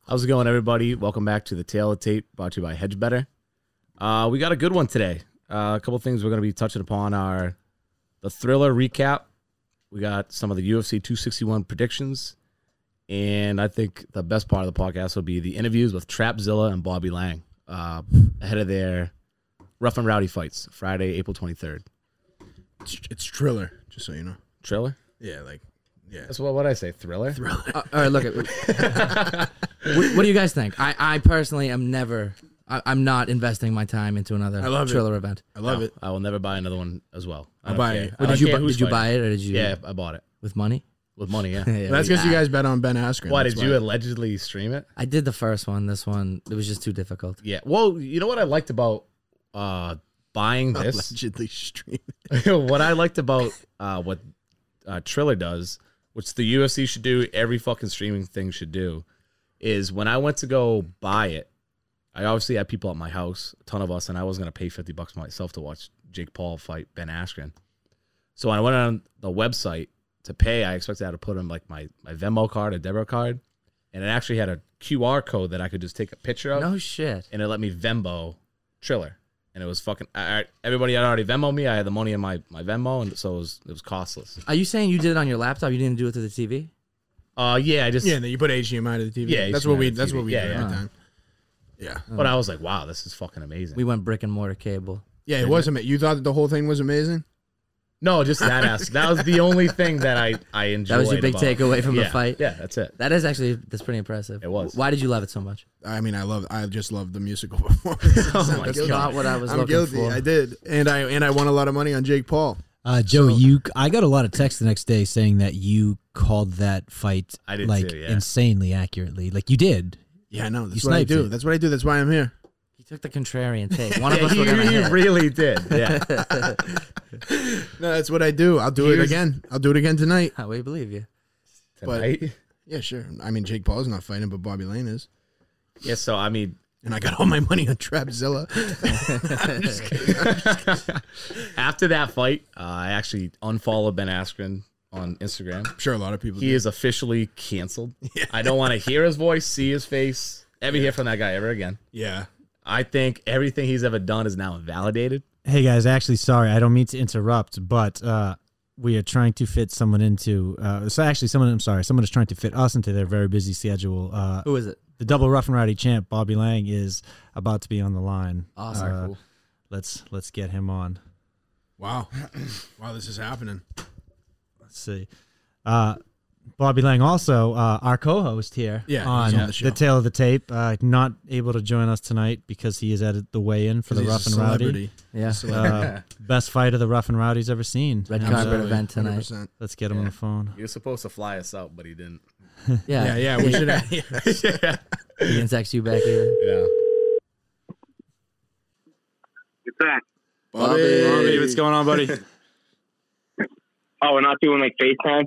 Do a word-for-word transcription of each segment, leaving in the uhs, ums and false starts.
How's it going, everybody? Welcome back to the Tale of Tape, brought to you by Hedge Better. Uh, we got a good one today. Uh, a couple of things we're going to be touching upon are the Thriller recap. We got some of the U F C two sixty-one predictions. And I think the best part of the podcast will be the interviews with Trapzilla and Bobby Lang uh, ahead of their Rough and Rowdy fights, Friday, April twenty-third. It's, it's Triller, just so you know. Triller? Yeah, like, yeah. That's what what I say, Thriller? Thriller. Uh, all right, look at what, what do you guys think? I, I personally am never. I, I'm not investing my time into another I love Triller it. event. I love No, it. I will never buy another one as well. I I'll don't buy care. it. I What, don't did you care bu- who's did you fighting. buy it or did you? Yeah, I bought it. With money? With money, yeah. Yeah, That's we- because you I- guys bet on Ben Askren. Why, That's did you allegedly stream it? I did the first one. This one, it was just too difficult. Yeah. Well, you know what I liked about uh, buying this? allegedly stream? What I liked about uh, what uh, Triller does, which the U F C should do, every fucking streaming thing should do, is when I went to go buy it, I obviously had people at my house, a ton of us, and I wasn't going to pay fifty bucks myself to watch Jake Paul fight Ben Askren. So when I went on the website to pay, I expected I had to put in like my, my Venmo card, a debit card, and it actually had a Q R code that I could just take a picture of, No shit. and it let me Venmo Triller. And it was fucking, I, I, everybody had already Venmoed me. I had the money in my, my Venmo, and so it was, it was costless. Are you saying you did it on your laptop? You didn't do it through the T V? Uh, yeah, I just, Yeah, and then you put H D M I to the T V. Yeah, that's H D M I what we. to the That's T V. what we Yeah, did yeah. every time. Yeah, but I was like, wow, this is fucking amazing. We went brick and mortar cable. yeah. It was amazing. You thought that the whole thing was amazing? No, just that aspect. That was the only thing that I, I enjoyed. That was your big about- takeaway from yeah, the fight? Yeah, that's it. That is actually, that's pretty impressive. It was. Why did you love it so much? I mean, I love. I just love the musical performance. Oh my I'm That's guilty. not what I was I'm looking guilty. for. I did, and I and I won a lot of money on Jake Paul. Uh, Joe, So- you I got a lot of texts the next day saying that you called that fight I did like too, yeah. insanely accurately. Like you did. Yeah, I know. That's You what I sniped do. it. That's what I do. That's why I'm here. He took the contrarian take. One of Yeah, us he, were going to he hit. really did. Yeah. No, that's what I do. I'll do it Here's- again. I'll do it again tonight. How we believe you. Tonight. Yeah, sure. I mean, Jake Paul's not fighting, but Bobby Lane is. Yeah, so, I mean, And I got all my money on Trapzilla. after that fight, uh, I actually unfollowed Ben Askren on Instagram. I'm sure a lot of people He do. is officially canceled. I don't want to hear his voice, see his face, ever hear from that guy ever again. Yeah. I think everything he's ever done is now invalidated. Hey guys, actually sorry, I don't mean to interrupt, but uh, we are trying to fit someone into uh, so actually someone I'm sorry, someone is trying to fit us into their very busy schedule. Uh, Who is it? the double rough and rowdy champ, Bobby Lang, is about to be on the line. Awesome. Uh, Cool. Let's let's get him on. Wow. Wow, this is happening. Let's see. Uh, Bobby Lang, also uh, our co-host here Yeah, he's on, on the show. the Tale of the Tape, uh, not able to join us tonight because he is at the weigh-in for the He's Rough a and Rowdy. celebrity. Yeah. Uh, best fight of the Rough and Rowdy's ever seen. Red And, carpet uh, event tonight. one hundred percent. Let's get him on the phone. He was supposed to fly us out, but he didn't. Yeah. Yeah, yeah, we should have. He didn't text you back either. Yeah. It's back. Bobby. Bobby, what's going on, buddy? Oh, we're not doing like FaceTime?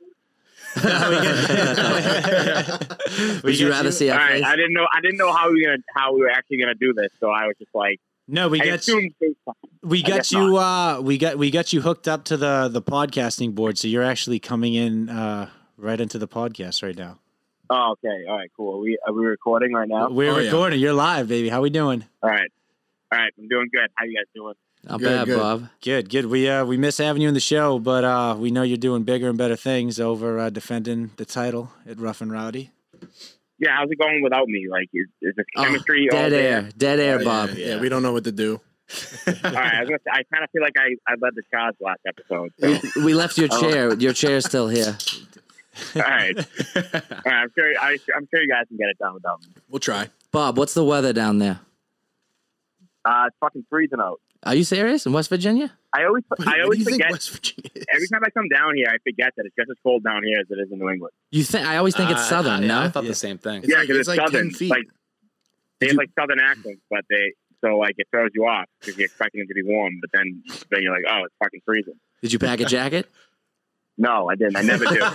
Would you rather see All our right, face? I didn't know. I didn't know how we were gonna how we were actually gonna do this, so I was just like, No, we I got you. assumed FaceTime. We I got guess you. Uh, we got we got you hooked up to the the podcasting board, so you're actually coming in uh, right into the podcast right now. Oh, okay. All right, cool. Are we are we recording right now? We're Oh, yeah. recording. You're live, baby. How we doing? All right. All right. I'm doing good. How you guys doing? Not Good, bad, good. Bob. Good, good. We uh we miss having you in the show, but uh we know you're doing bigger and better things over uh, defending the title at Rough and Rowdy. Yeah. How's it going without me? Like, is, is the Oh, chemistry all dead there? air. Dead air, Yeah, Bob. Yeah, we don't know what to do. All right. I, was gonna say, I kind of feel like I, I led the charge last episode. So. We, we left your Oh. chair. Your chair's still here. All right. All right. I'm sure. I, I'm sure you guys can get it done without me. We'll try. Bob, what's the weather down there? Uh, it's fucking freezing out. Are you serious? In West Virginia? I always, What, I what do always you think forget. West Virginia is? Every time I come down here, I forget that it's just as cold down here as it is in New England. You think? I always think it's Uh, southern. yeah, no. I thought the same thing. It's yeah, like- because it's it's, like southern. ten feet. Like they Did have you- like southern accents, but they so like it throws you off because you're expecting it to be warm, but then then you're like, oh, it's fucking freezing. Did you pack a jacket? No, I didn't. I never do.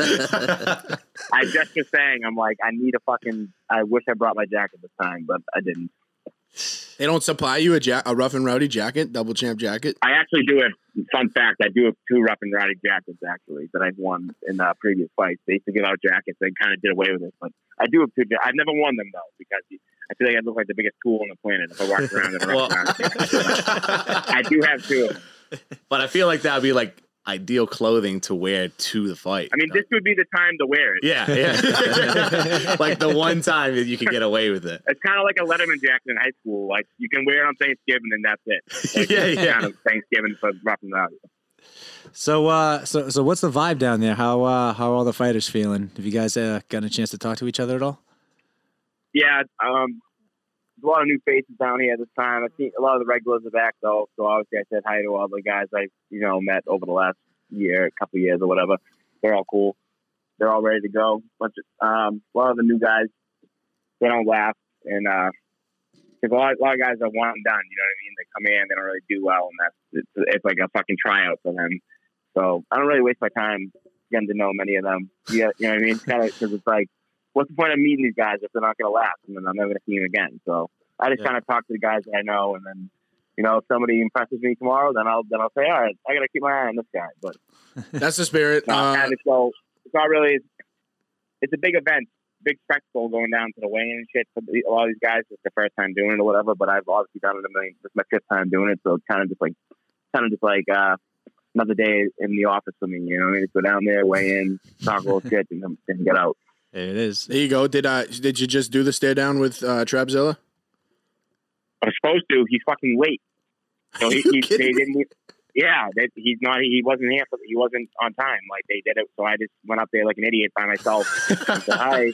I just was saying, I'm like, I need a fucking. I wish I brought my jacket this time, but I didn't. They don't supply you a, ja- a Rough and Rowdy jacket, double champ jacket? I actually do have, fun fact, I do have two Rough and Rowdy jackets, actually, that I've won in uh, previous fights. They used to give out jackets. They kind of did away with it. But I do have two ja- I've never won them, though, because I feel like I look like the biggest tool on the planet if I walk around in a Rough and Rowdy jacket. I do have two of them. But I feel like that would be like ideal clothing to wear to the fight. I mean, this would be the time to wear it. Yeah, yeah. Like the one time that you can get away with it. It's kind of like a Letterman jacket in high school. Like, you can wear it on Thanksgiving, and that's it. Like, Yeah, it's yeah. kind of Thanksgiving for Rough and Rowdy. So, uh, so, so, what's the vibe down there? How, uh, how are all the fighters feeling? Have you guys uh, gotten a chance to talk to each other at all? Yeah, um, there's a lot of new faces down here this time. I think a lot of the regulars are back, though. So obviously, I said hi to all the guys I, you know, met over the last year, couple of years or whatever. They're all cool. They're all ready to go. Bunch of, um, a lot of the new guys, they don't laugh, and uh, because a lot, a lot of guys are one and done. You know what I mean? They come in, they don't really do well, and that's it's, it's like a fucking tryout for them. So I don't really waste my time getting to know many of them. Yeah, you know what I mean? Kind of because it's like, what's the point of meeting these guys if they're not going to last, and then I'm never going to see them again? So I just Yeah. kind of talk to the guys that I know, and then, you know, if somebody impresses me tomorrow, then I'll then I'll say, all right, I got to keep my eye on this guy. But That's the spirit. no, Uh, kind of, so it's not really. It's a big event, big spectacle going down to the weigh-in and shit for the- a lot of these guys. It's their first time doing it or whatever. But I've obviously done it a million. This is my fifth time doing it, so it's kind of just like, kind of just like uh, another day in the office for me. You know, I just go down there, weigh in, talk a little shit, and then and get out. There it is. there you go. Did uh, did you just do the stare down with uh, Trapzilla? I was supposed to. He's fucking late. So he, Are you he, kidding they me? didn't. Yeah, they, he's not. He wasn't here. For, he wasn't on time. Like they did it. So I just went up there like an idiot by myself and said, "Hi,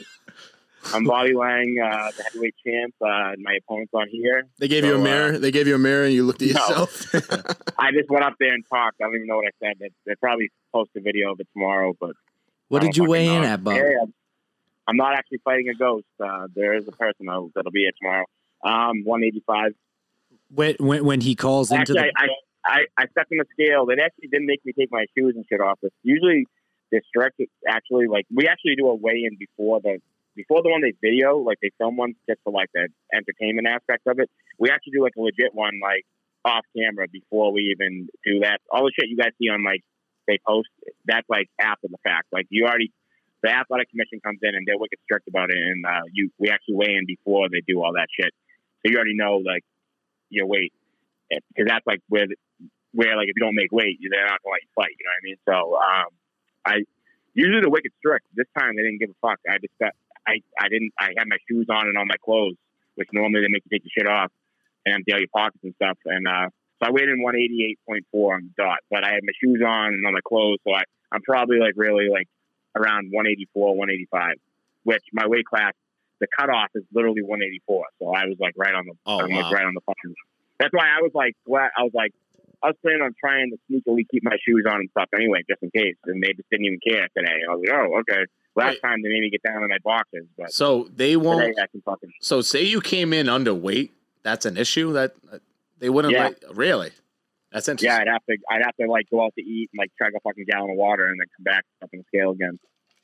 I'm Bobby Lang, uh, the heavyweight champ. Uh, my opponent's on here." They gave you So, a mirror. uh, they gave you a mirror, and you looked at no. yourself. I just went up there and talked. I don't even know what I said. They, they'll probably post a video of it tomorrow. But What I did don't you weigh fucking in know. at, Bob? Yeah, I'm- I'm not actually fighting a ghost. Uh, there is a person that'll, that'll be here tomorrow. Um, one eighty-five. When, when, when he calls into Actually, the, I, I, I stepped on the scale. They actually didn't make me take my shoes and shit off. It's usually they're strict. Actually, like we actually do a weigh-in before the before the one they video. Like they film one just for like the entertainment aspect of it. We actually do like a legit one, like off camera before we even do that. All the shit you guys see on like they post, that's like after the fact. Like you already. The athletic commission comes in and they're wicked strict about it, and uh, you we actually weigh in before they do all that shit. So you already know like your weight, because that's like where where like if you don't make weight, they're not gonna let you fight. You know what I mean? So um, I usually the wicked strict. This time they didn't give a fuck. I just got, I I didn't I had my shoes on and all my clothes, which normally they make you take your shit off and empty out your pockets and stuff. And uh, so I weighed in one eighty-eight point four on the dot, but I had my shoes on and all my clothes, so I I'm probably like really like. Around one eighty-four, one eighty-five, which my weight class, the cutoff is literally one eighty-four. So I was like right on the, Oh, I'm wow. like right on the fucking. That's why I was like, glad, I was like, I was planning on trying to sneakily keep my shoes on and stuff anyway, just in case. And they just didn't even care today. I was like, oh, okay. Last Wait. time they made me get down on my boxes, but So they won't. today I can fucking. So say you came in underweight, that's an issue. That uh, they wouldn't Yeah. let. Really, that's interesting. Yeah, I'd have to, I'd have to like go out to eat and like chug a fucking gallon of water and then come back up on the scale again.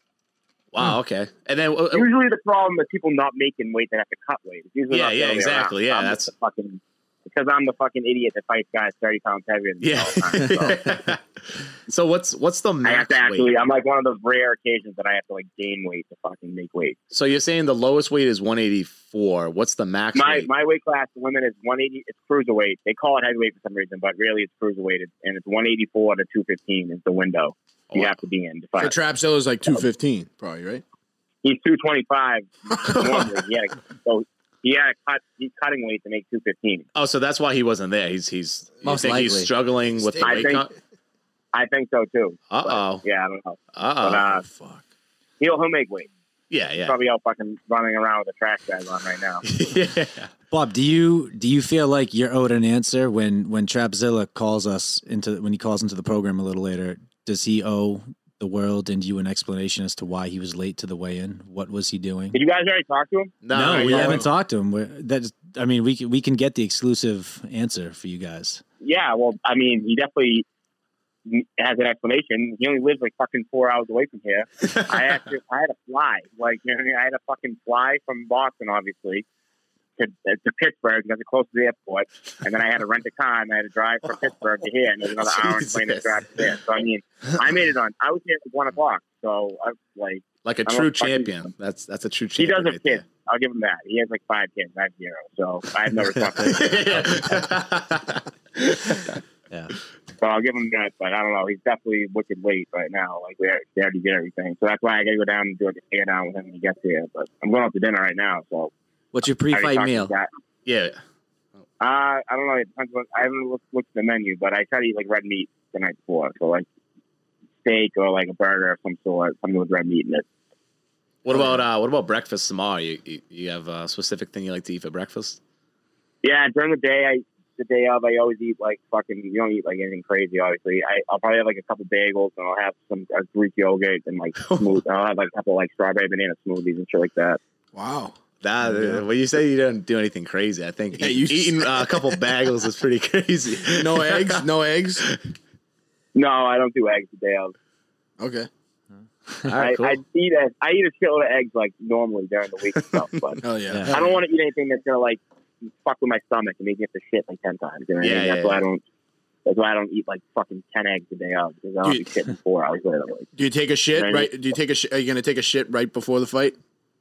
Wow. Okay. And then uh, Usually the problem is people not making weight that have to cut weight. It's usually Yeah, not the yeah, other way exactly. around. Yeah, I'm that's- just the fucking because I'm the fucking idiot that fights guys thirty pounds heavier than me yeah. all the time. So So what's what's the I have max to actually. weight? I'm like one of those rare occasions that I have to like gain weight to fucking make weight. So you're saying the lowest weight is one eighty-four. What's the max My weight? my weight class limit is one eighty. It's cruiserweight. They call it heavyweight for some reason, but really it's cruiserweight, and it's one eighty-four to two fifteen is the window you Wow. have to be in to So fight. Trapzilla's like two fifteen, probably, right? He's two twenty-five normally. He had a, so he had a cut. He's cutting weight to make two fifteen. Oh, so that's why he wasn't there. He's he's you Most think he's likely. struggling with the I weight think- cut. I think so too. Uh oh. Yeah, I don't know. Uh But oh. uh, Fuck. he'll he'll make weight. Yeah, He's yeah. probably out fucking running around with a trash bag on right now. yeah. Bob, do you do you feel like you're owed an answer when when Trapzilla calls us into when he calls into the program a little later? Does he owe the world and you an explanation as to why he was late to the weigh-in? What was he doing? Did you guys already talk to him? No, No, no, we no. haven't talked to him. We're, that's I mean, we can we can get the exclusive answer for you guys. Yeah, well, I mean, he definitely has an explanation. He only lives like fucking four hours away from here. I had to, I had to fly. Like, you know, what I mean? I had to fucking fly from Boston, obviously, to, to Pittsburgh because it's close to the airport, and then I had to rent a car and I had to drive from Pittsburgh to here, and there's another hour and twenty minutes drive to there. So I mean, I made it on. I was here at one o'clock, so I like like a I true champion. That's that's a true he champion. does have right kids. I'll give him that. He has like five kids. I have zero, so I have no responsibility. Yeah. So I'll give him that, but I don't know. He's definitely wicked late right now. Like we already did everything, so that's why I got to go down and do a stare down with him when he gets here. But I'm going out to dinner right now, so. What's your I already pre-fight talked to meal? the guy. Yeah. Uh, I don't know. It depends on, I haven't looked, looked at the menu, but I try to eat like red meat the night before, so like steak or like a burger of some sort, something with red meat in it. What about uh, what about breakfast tomorrow? You, you you have a specific thing you like to eat for breakfast? Yeah, during the day, I the day of, I always eat like fucking. You don't eat like anything crazy, obviously. I, I'll probably have like a couple bagels, and I'll have some uh, Greek yogurt and like smooth. I'll have like a couple like strawberry banana smoothies and shit like that. Wow. That Yeah. when you say you don't do anything crazy, I think Yeah, eat- you- eating uh, a couple bagels is pretty crazy. No eggs? No eggs? No, I don't do eggs the day of. Okay. All right, cool. I, I eat a, I eat a shitload of eggs like normally during the week and stuff, but Oh, yeah. Yeah. I don't want to eat anything that's gonna like fuck with my stomach and make me have to shit like ten times. You know what I Yeah, mean? yeah, That's why yeah. I don't. That's why I don't eat like fucking ten eggs a day of because I don't You- be shitting four hours later. Like, Do you take a shit Right. right? Do you take a? Sh- are you gonna take a shit right before the fight?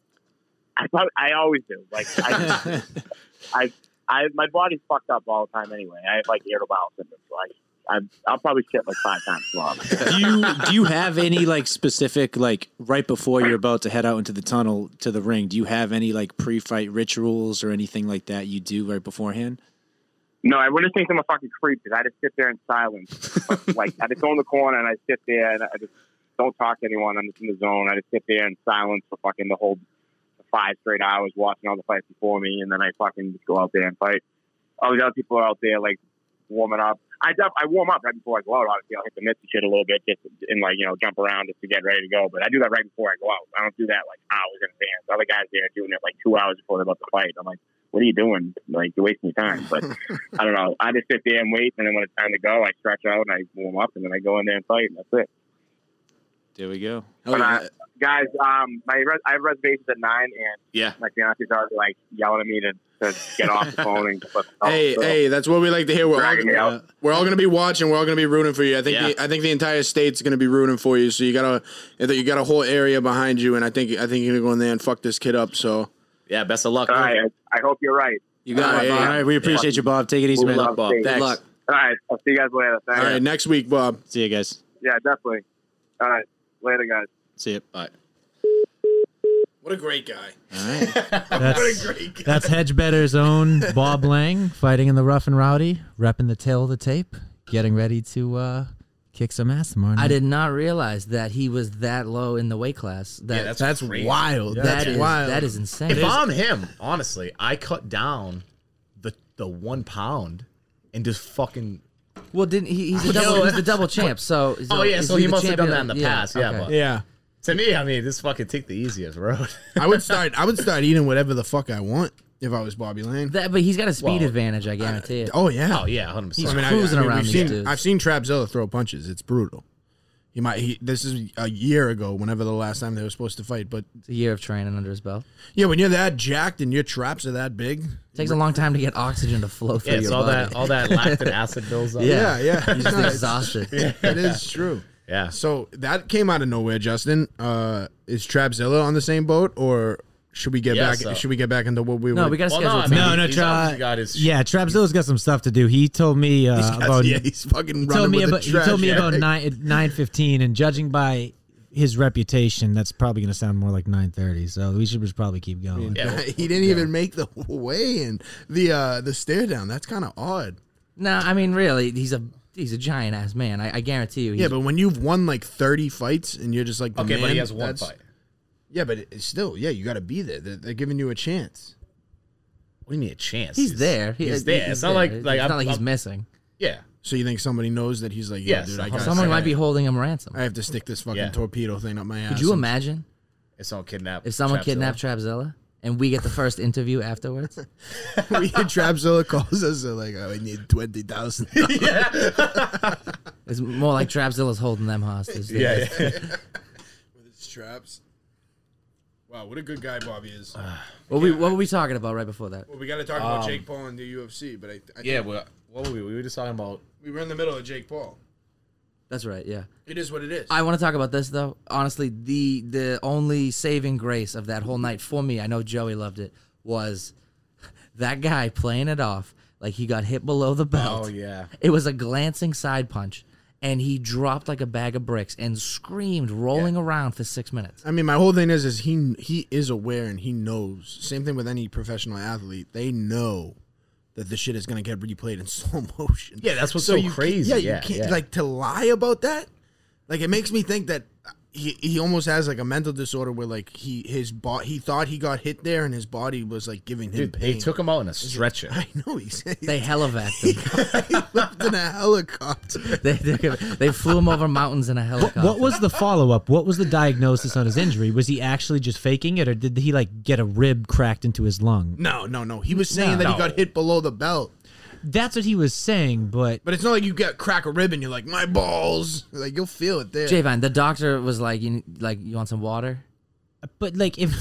I probably, I always do. Like I, I, I, my body's fucked up all the time anyway. I have like irritable bowel syndrome, so I, I, I'll probably shit like five times tomorrow. Do you do you have any like specific like right before you're about to head out into the tunnel to the ring? Do you have any like pre-fight rituals or anything like that you do right beforehand? No, I wouldn't think I'm a fucking creep because I just sit there in silence. But, like I just go in the corner and I sit there and I just don't talk to anyone. I'm just in the zone. I just sit there in silence for fucking the whole five straight hours watching all the fights before me, and then I fucking just go out there and fight. All the other people are out there like warming up. I def- I warm up right before I go out. Obviously, I'll hit the mitts and shit a little bit just and like you know jump around just to get ready to go. But I do that right before I go out. I don't do that like hours in advance. Other guys there are doing it like two hours before they're about to fight. I'm like, what are you doing? Like you're wasting your time. But I don't know. I just sit there and wait, and then when it's time to go, I stretch out and I warm up, and then I go in there and fight, and that's it. There we go. Oh, But, yeah. uh, guys, um, my res- I have reservations at nine, and Yeah. my fiance's already like yelling at me to, to get off the phone and put the Hey, so, hey, that's what we like to hear. We're all, dragging me out. we're all going to be watching. We're all going to be rooting for you. I think. Yeah. The, I think the entire state's going to be rooting for you. So you got a, you got a whole area behind you, and I think, I think you're going to go in there and fuck this kid up. So Yeah, best of luck. All right, I, I hope you're right. You got All it, right, Bob. yeah. All right, we appreciate you, Bob. Take it easy, Good man. luck, Bob. Steve. Good Thanks. luck. All right, I'll see you guys later. Thanks. all right, next week, Bob. See you guys. Yeah, definitely. All right, later, guys. See you. Bye. What a great guy. All right. That's, Great guy. that's Hedge Better's own Bob Lang fighting in the rough and rowdy, repping the tail of the tape, getting ready to uh, kick some ass tomorrow night. I did not realize that he was that low in the weight class. That, Yeah, that's That's crazy. wild. that That's is wild. that is insane. If I'm him, honestly, I cut down the the one pound and just fucking. Well, didn't he? He's a You know double. what? He's the double champ. So, so Oh, yeah, is so he he the must have done champion? that in the past, yeah, okay. but- Yeah. To me, I mean, just fucking take the easiest road. I would start. I would start eating whatever the fuck I want if I was Bobby Lane. That, but he's got a speed Well, advantage. I guarantee it. Oh yeah. Oh yeah, hundred He's percent. cruising around we've these seen, dudes. I've seen Trapzilla throw punches. It's brutal. He might. He, this is a year ago. Whenever the last time they were supposed to fight, but It's a year of training under his belt. yeah, when you're that jacked and your traps are that big, It takes a long time to get oxygen to flow through Yeah, it's your all body. that all that lactic acid builds up. Yeah. yeah, yeah, He's just No, it's- exhausted. It is true. yeah. So that came out of nowhere, Justin. Uh, is Trapzilla on the same boat, or should we get Yeah, back? so- Should we get back into what we No, were? we got to Well, schedule. no, I time. mean, No, no, he's try. obviously got his- Yeah, Trapzilla's got some stuff to do. He told me uh, He's got- about. yeah, he's fucking he running told me with about. the He trash. told me yeah. about nine nine fifteen, and judging by his reputation, that's probably going to sound more like nine thirty. So we should just probably keep going. Yeah, well, he didn't even make the way in the uh, the stare down. That's kind of odd. No, I mean, really, he's a he's a giant ass man. I, I guarantee you. He's, Yeah, but when you've won like thirty fights and you're just like the Okay, man, but he has one that's- fight. Yeah, but it's still, yeah, you got to be there. They're, they're giving you a chance. What do you mean a chance? he's there. He- He's there. he's It's not like there. like it's I'm, not like he's I'm- missing. Yeah. So you think somebody knows that he's like, yeah, Yes, dude, I one got hundred Someone percent. might be holding him ransom. I have to stick this fucking Yeah. torpedo thing up my ass. Could you and- imagine If someone kidnapped. if someone Trapzilla. kidnapped Trapzilla and we get the first interview afterwards? we Trapzilla calls us they're like, oh, I need twenty thousand. It's more like Trapzilla's holding them hostage. Yeah, yeah. With his traps. Wow, what a good guy Bobby is. What we what were we talking about right before that? Well, we got to talk about Jake Paul and the U F C, but I, I Yeah, think well, what were we? We were just talking about. we were in the middle of Jake Paul. That's right. Yeah. It is what it is. I want to talk about this though. Honestly, the the only saving grace of that whole night for me, I know Joey loved it, was that guy playing it off like he got hit below the belt. Oh yeah. It was a glancing side punch, and he dropped like a bag of bricks and screamed, rolling around for six minutes. I mean, my whole thing is, is he he is aware and he knows. Same thing with any professional athlete. They know that the shit is gonna get replayed in slow motion. Yeah, that's what's so you crazy. Can't, yeah, Yeah, you can't yeah. like to lie about that. Like it makes me think that he he almost has like a mental disorder where like he his bo- he thought he got hit there and his body was like giving him Dude, pain. they took him out in a stretcher. I know he said They helevaced him. he left in a helicopter. they, they, they flew him over mountains in a helicopter. What was the follow up? What was the diagnosis on his injury? Was he actually just faking it, or did he like get a rib cracked into his lung? No, no, no. He was saying that he No. got hit below the belt. That's what he was saying, but But it's not like you get crack a rib and you're like, my balls. Like you'll feel it there. Javon, the doctor was like, "You like you want some water? but like if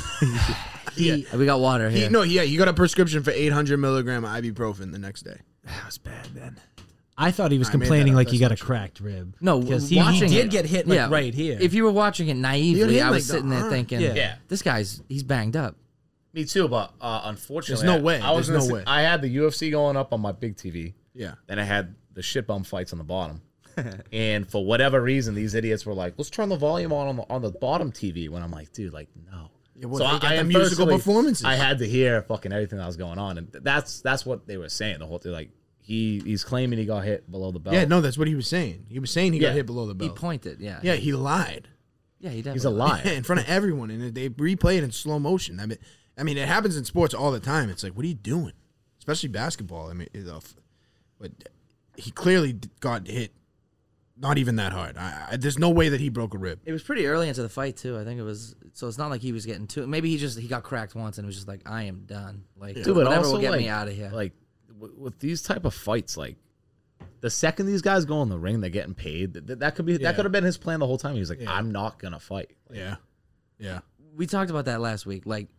he, We got water he here." no, yeah, he got a prescription for eight hundred milligram of ibuprofen the next day. that was bad, then. I thought he was I made that complaining up, like he that's got a not true. cracked rib. No, because he, watching he did it- get hit like right here. If you were watching it He naively, hit I like was the sitting there arm. thinking, Yeah. Yeah. this guy's he's banged up. Me too, but uh, unfortunately, There's no way. I, I was There's gonna no say- way. I had the U F C going up on my big T V. Yeah. Then I had the shit bum fights on the bottom. And for whatever reason, these idiots were like, "Let's turn the volume on on the, on the bottom T V." When I'm like, "Dude, like, no." Yeah, well, they got the musical unfortunately- performances. I had to hear fucking everything that was going on, and that's that's what they were saying the whole thing. Like he he's claiming he got hit below the belt. Yeah, no, that's what he was saying. He was saying he Yeah. got hit below the He belt. pointed, yeah. Yeah, he lied. Yeah, he definitely. he's a liar. in front of everyone, and they replay it in slow motion. I mean, I mean, it happens in sports all the time. It's like, what are you doing? Especially basketball. I mean, it's a, but he clearly got hit. Not even that hard. I, I, there's no way that he broke a rib. It was pretty early into the fight too. I think it was. So it's not like he was getting too. Maybe he just he got cracked once and it was just like, I am done. Like Dude, but whatever also will get like, me out of here. Like w- with these type of fights, like the second these guys go in the ring, they're getting paid. That, that could be Yeah. that could have been his plan the whole time. He was like, Yeah. "I'm not gonna fight." Yeah, yeah. We talked about that last week. Like,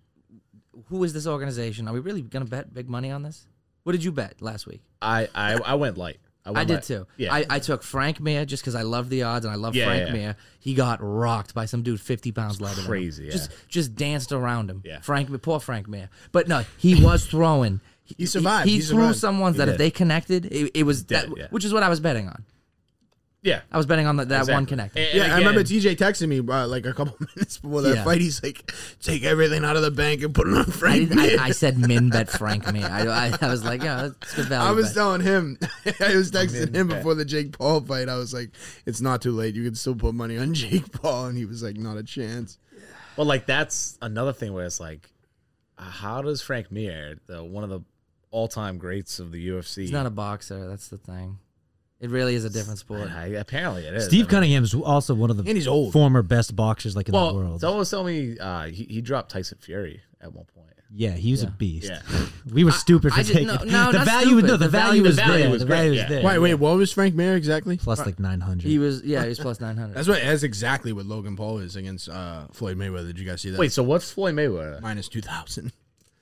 who is this organization? Are we really gonna bet big money on this? What did you bet last week? I I, I went light. I, I went did light. too. Yeah, I, I took Frank Mir just because I love the odds and I love Yeah, Frank yeah. Mir. He got rocked by some dude fifty pounds lighter. than him. crazy, yeah. Just just danced around him. Yeah. Frank, poor Frank Mir. But no, he was throwing. He survived. He, He threw survived. some ones He that if did. they connected, it, it was Dead, that, yeah. which is what I was betting on. yeah. I was betting on that, that one Exactly. connector. And- and Yeah, I again, remember T J texting me uh, like a couple minutes before that Yeah. fight. He's like, "Take everything out of the bank and put it on I, Frank." I, Mir." I said min bet Frank Mir. I, I, I was like, yeah, that's good value. I was bet. telling him, I was texting Min him bet. before the Jake Paul fight. I was like, "It's not too late. You can still put money on Jake Paul," and he was like, "Not a chance." But like that's another thing where it's like, uh, how does Frank Mir, the one of the all-time greats of the U F C, He's not a boxer. That's the thing. It really is a different sport. I, apparently it is. Steve I mean, Cunningham's also one of the And he's old. former best boxers like in Well, the world. someone was telling me uh, he he dropped Tyson Fury at one point. Yeah, he was Yeah. a beast. Yeah. We were stupid for I did- taking no, no, the not value. stupid. No, the, The value, value- was the value there. was the great, value was yeah. there. Wait, wait, what was Frank Mir exactly? Plus like nine hundred. He was, yeah, he was plus nine hundred. That's what. That's exactly what Logan Paul is against uh, Floyd Mayweather. Did you guys see that? Wait, so what's Floyd Mayweather? minus two thousand.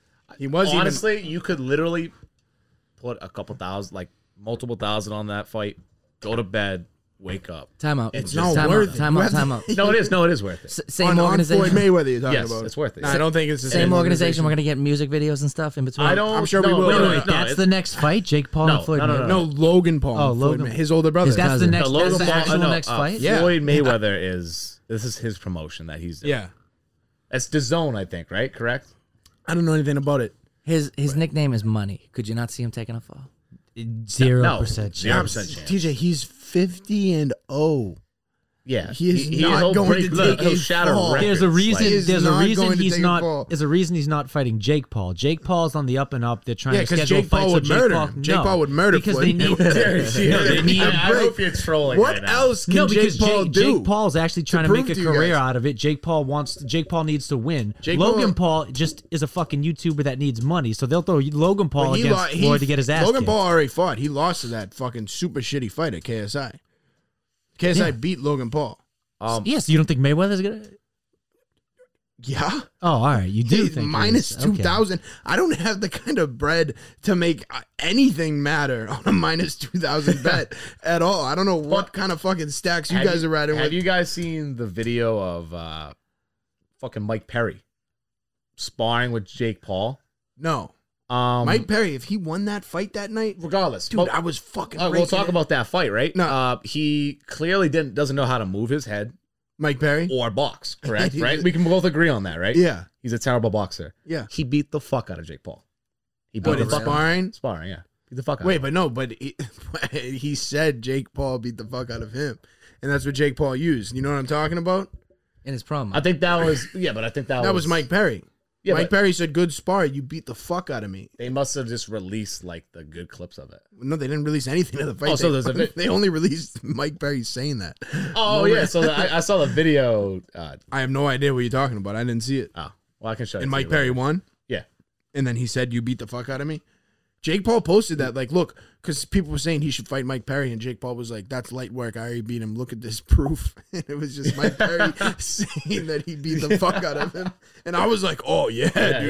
He was even. Honestly, you could literally put a couple thousand, like multiple thousand on that fight, go to bed, wake up. Time out. It's Just not time worth out, it. Time You out. have to- Time out. No, it is. No, it is worth it. S- Same on, on organization. Floyd Mayweather, you're talking Yes, about. it's worth it. Nah, I don't think it's the same, Same organization. We're gonna get music videos and stuff in between. I don't. I'm sure we no, will. no, Wait, no, wait, no, that's it- the next fight, Jake Paul No, and Floyd no, no, Mayweather. No, Logan Paul. Oh, Floyd Logan. May- his older brother. His That's the cousin. next. No, Logan that's the Paul- actual no, next uh, fight. Yeah. Floyd Mayweather is. This is his promotion that he's doing. Yeah, It's D A Z N, I think. Right? Correct. I don't know anything about it. His his nickname is Money. Could you not see him taking a fall? Zero No, percent. zero chance. percent chance. T J, he's fifty and oh. Yeah, He is he, not he'll going break, to look, take he'll a shatter fall. records. There's a reason. He is There's a not reason going to he's take a not. fall. There's a reason he's not fighting Jake Paul. Jake Paul's on the up and up. They're trying Yeah, to 'cause schedule Jake Paul fights. so would Jake murder Paul, him. Jake no, Like, would murder because Floyd they need. Mayweather. no, they need. I, I break. hope you're trolling What right now. else can No, Jake because Paul Jake, do? Jake Paul's actually trying to, prove make a to you career guys? out of it. Jake Paul wants. Jake Paul needs to win. Jake Logan Paul- Paul just is a fucking YouTuber that needs money, so they'll throw Logan Paul But he against lo- he- Floyd to get his ass Logan kicked. Paul already fought. He lost to that fucking super shitty fight at K S I. K S I Yeah. beat Logan Paul. Um, Yes, you don't think Mayweather's gonna? Yeah. Oh, all right. You do Hey, think minus it is. Okay. two thousand. I don't have the kind of bread to make uh, anything matter on a minus two thousand bet at all. I don't know what kind of fucking stacks you Have guys are riding Have with. you guys seen the video of uh, fucking Mike Perry sparring with Jake Paul? No. Um, Mike Perry, if he won that fight that night, regardless, dude, but- I was fucking. Uh, we'll breaking talk it. about that fight, right? No. Uh, he clearly didn't doesn't know how to move his head Mike Perry. or box, correct? He right? was- We can both agree on that, right? Yeah. He's a terrible boxer. Yeah. He beat the fuck out of Jake Paul. He beat But the it's fuck out of sparring. sparring, yeah. Beat the fuck out. Wait, of him. but no, but he, he said Jake Paul beat the fuck out of him, and that's what Jake Paul used. You know what I'm talking about? In his promo. I think that was yeah, but I think that, That was Mike Perry. Yeah, Mike but Perry said, "Good spar. You beat the fuck out of me." they must have just released like the good clips of it. No, they didn't release anything of the fight. Oh, so they, there's a bit- they only released Mike Perry saying that. Oh No, yeah, man. so the, I, I saw the video. Uh, I have no idea what you're talking about. I didn't see it. oh, well, I can show you. And to Mike you Perry later. won, Yeah. and then he said, "You beat the fuck out of me." Jake Paul posted that, like, look, because people were saying he should fight Mike Perry, and Jake Paul was like, "That's light work. I already beat him. Look at this proof." And it was just Mike Perry saying that he beat the fuck out of him, and I was like, "Oh yeah, Yeah,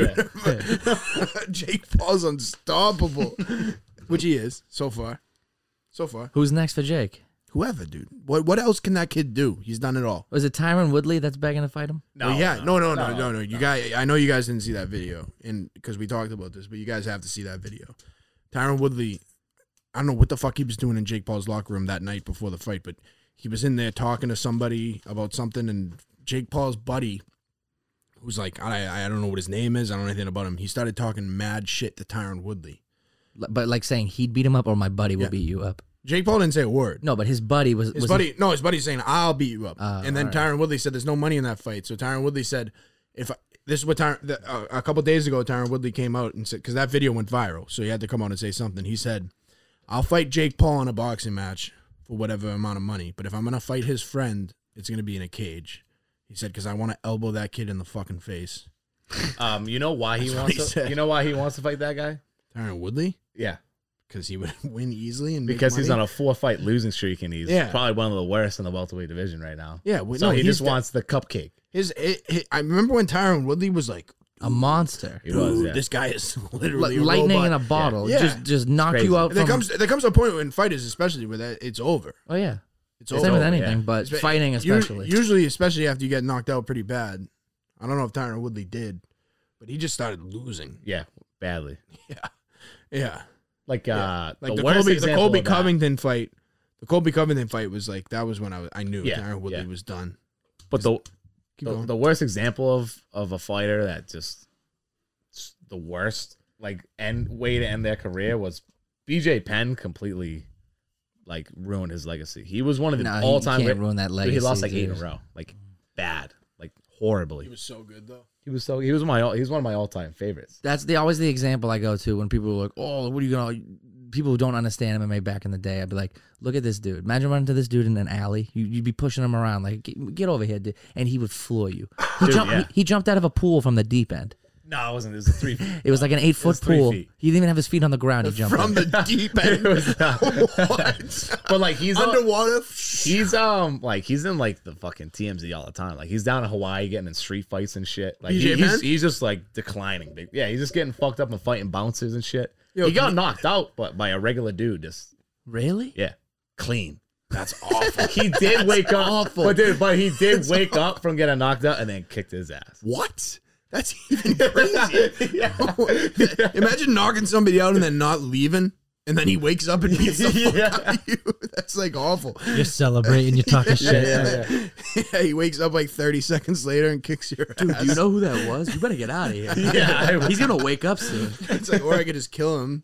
dude." Jake Paul's unstoppable, which he is so far. So far, Who's next for Jake? whoever, dude. What what else can that kid do? He's done it all. Was it Tyron Woodley that's begging to fight him? No, Well, yeah, no, no, no, no, no, no. You guys, I know you guys didn't see that video, and because we talked about this, but you guys have to see that video. Tyron Woodley, I don't know what the fuck he was doing in Jake Paul's locker room that night before the fight, but he was in there talking to somebody about something, and Jake Paul's buddy, who's like, I, I don't know what his name is, I don't know anything about him. He started talking mad shit to Tyron Woodley. L- But like saying he'd beat him up or my buddy will Yeah. beat you up. Jake Paul didn't say a word. No, but his buddy was. His was buddy, no, his buddy's saying, "I'll beat you up." Uh, and then all Tyron Woodley said, "There's no money in that fight." So Tyron Woodley said, "If I, this is what Tyron, the, uh, a couple days ago, Tyron Woodley came out and said, because that video went viral, so he had to come out and say something. He said, "I'll fight Jake Paul in a boxing match for whatever amount of money, but if I'm gonna fight his friend, it's gonna be in a cage." He said, "Because I want to elbow that kid in the fucking face." Um, you know why he That's what wants he to? said. You know why he wants to fight that guy? Tyron Woodley, Yeah, because he would win easily and make because he's on money? a four fight losing streak and he's Yeah. probably one of the worst in the welterweight division right now. Yeah, well, so no, he he's just the- wants the cupcake. his. It, it, I remember when Tyron Woodley was like, a monster. He was, "Dude, yeah. this guy is Li- literally a lightning robot." in a bottle. Yeah. Just just knock crazy. you out. There From, comes there comes a point in fighters, especially where that it's over. oh yeah. It's Same over. with over, anything, yeah. but Espe- fighting u- especially. Usually, especially after you get knocked out pretty bad. I don't know if Tyron Woodley did, but he just started losing. Yeah, badly. Yeah, Like uh, like the, the, worst Colby the example Colby of that- Covington fight. The Colby Covington fight was like that was when I was, I knew Yeah, Tyron Woodley yeah. was done. But the Keep the, going. the worst example of of a fighter that just it's the worst like end way to end their career was B J Penn. Completely like ruined his legacy. He was one of the No, he- all time. he can't ruin that legacy. He lost like eight in dude. a row, like bad, like horribly. He was so good though. He was so he was my he was one of my all time favorites. That's the always the example I go to when people are like, "Oh, what are you gonna?" People who don't understand M M A back in the day, I'd be like, "Look at this dude. Imagine running to this dude in an alley. You, you'd be pushing him around like, get, get over here, dude," and he would floor you. He Dude, jumped. yeah. He, he jumped out of a pool from the deep end. No, it wasn't. It was a three. feet. It was like an eight foot was three pool. feet. He didn't even have his feet on the ground. He jumped From in. the deep It end. was not- What? but like he's on- Underwater. He's um like he's in like the fucking T M Z all the time. Like he's down in Hawaii getting in street fights and shit. Like B J he- he's, Penn? he's just like declining. Big- Yeah, he's just getting fucked up and fighting bouncers and shit. Yo, he got can- knocked out, but by a regular dude. Just Really? yeah, clean. That's awful. He did wake up, awful. but dude, but he did wake up from getting knocked out and then kicked his ass. What? That's even crazy. Imagine knocking somebody out and then not leaving, and then he wakes up and beats the fuck Yeah. out of you. That's like awful. You're celebrating. You're talking shit. Yeah, yeah, Yeah, he wakes up like thirty seconds later and kicks your Dude, ass. do you know who that was? You better get out of here. Yeah, I- He's gonna wake up soon. It's like, or I could just kill him.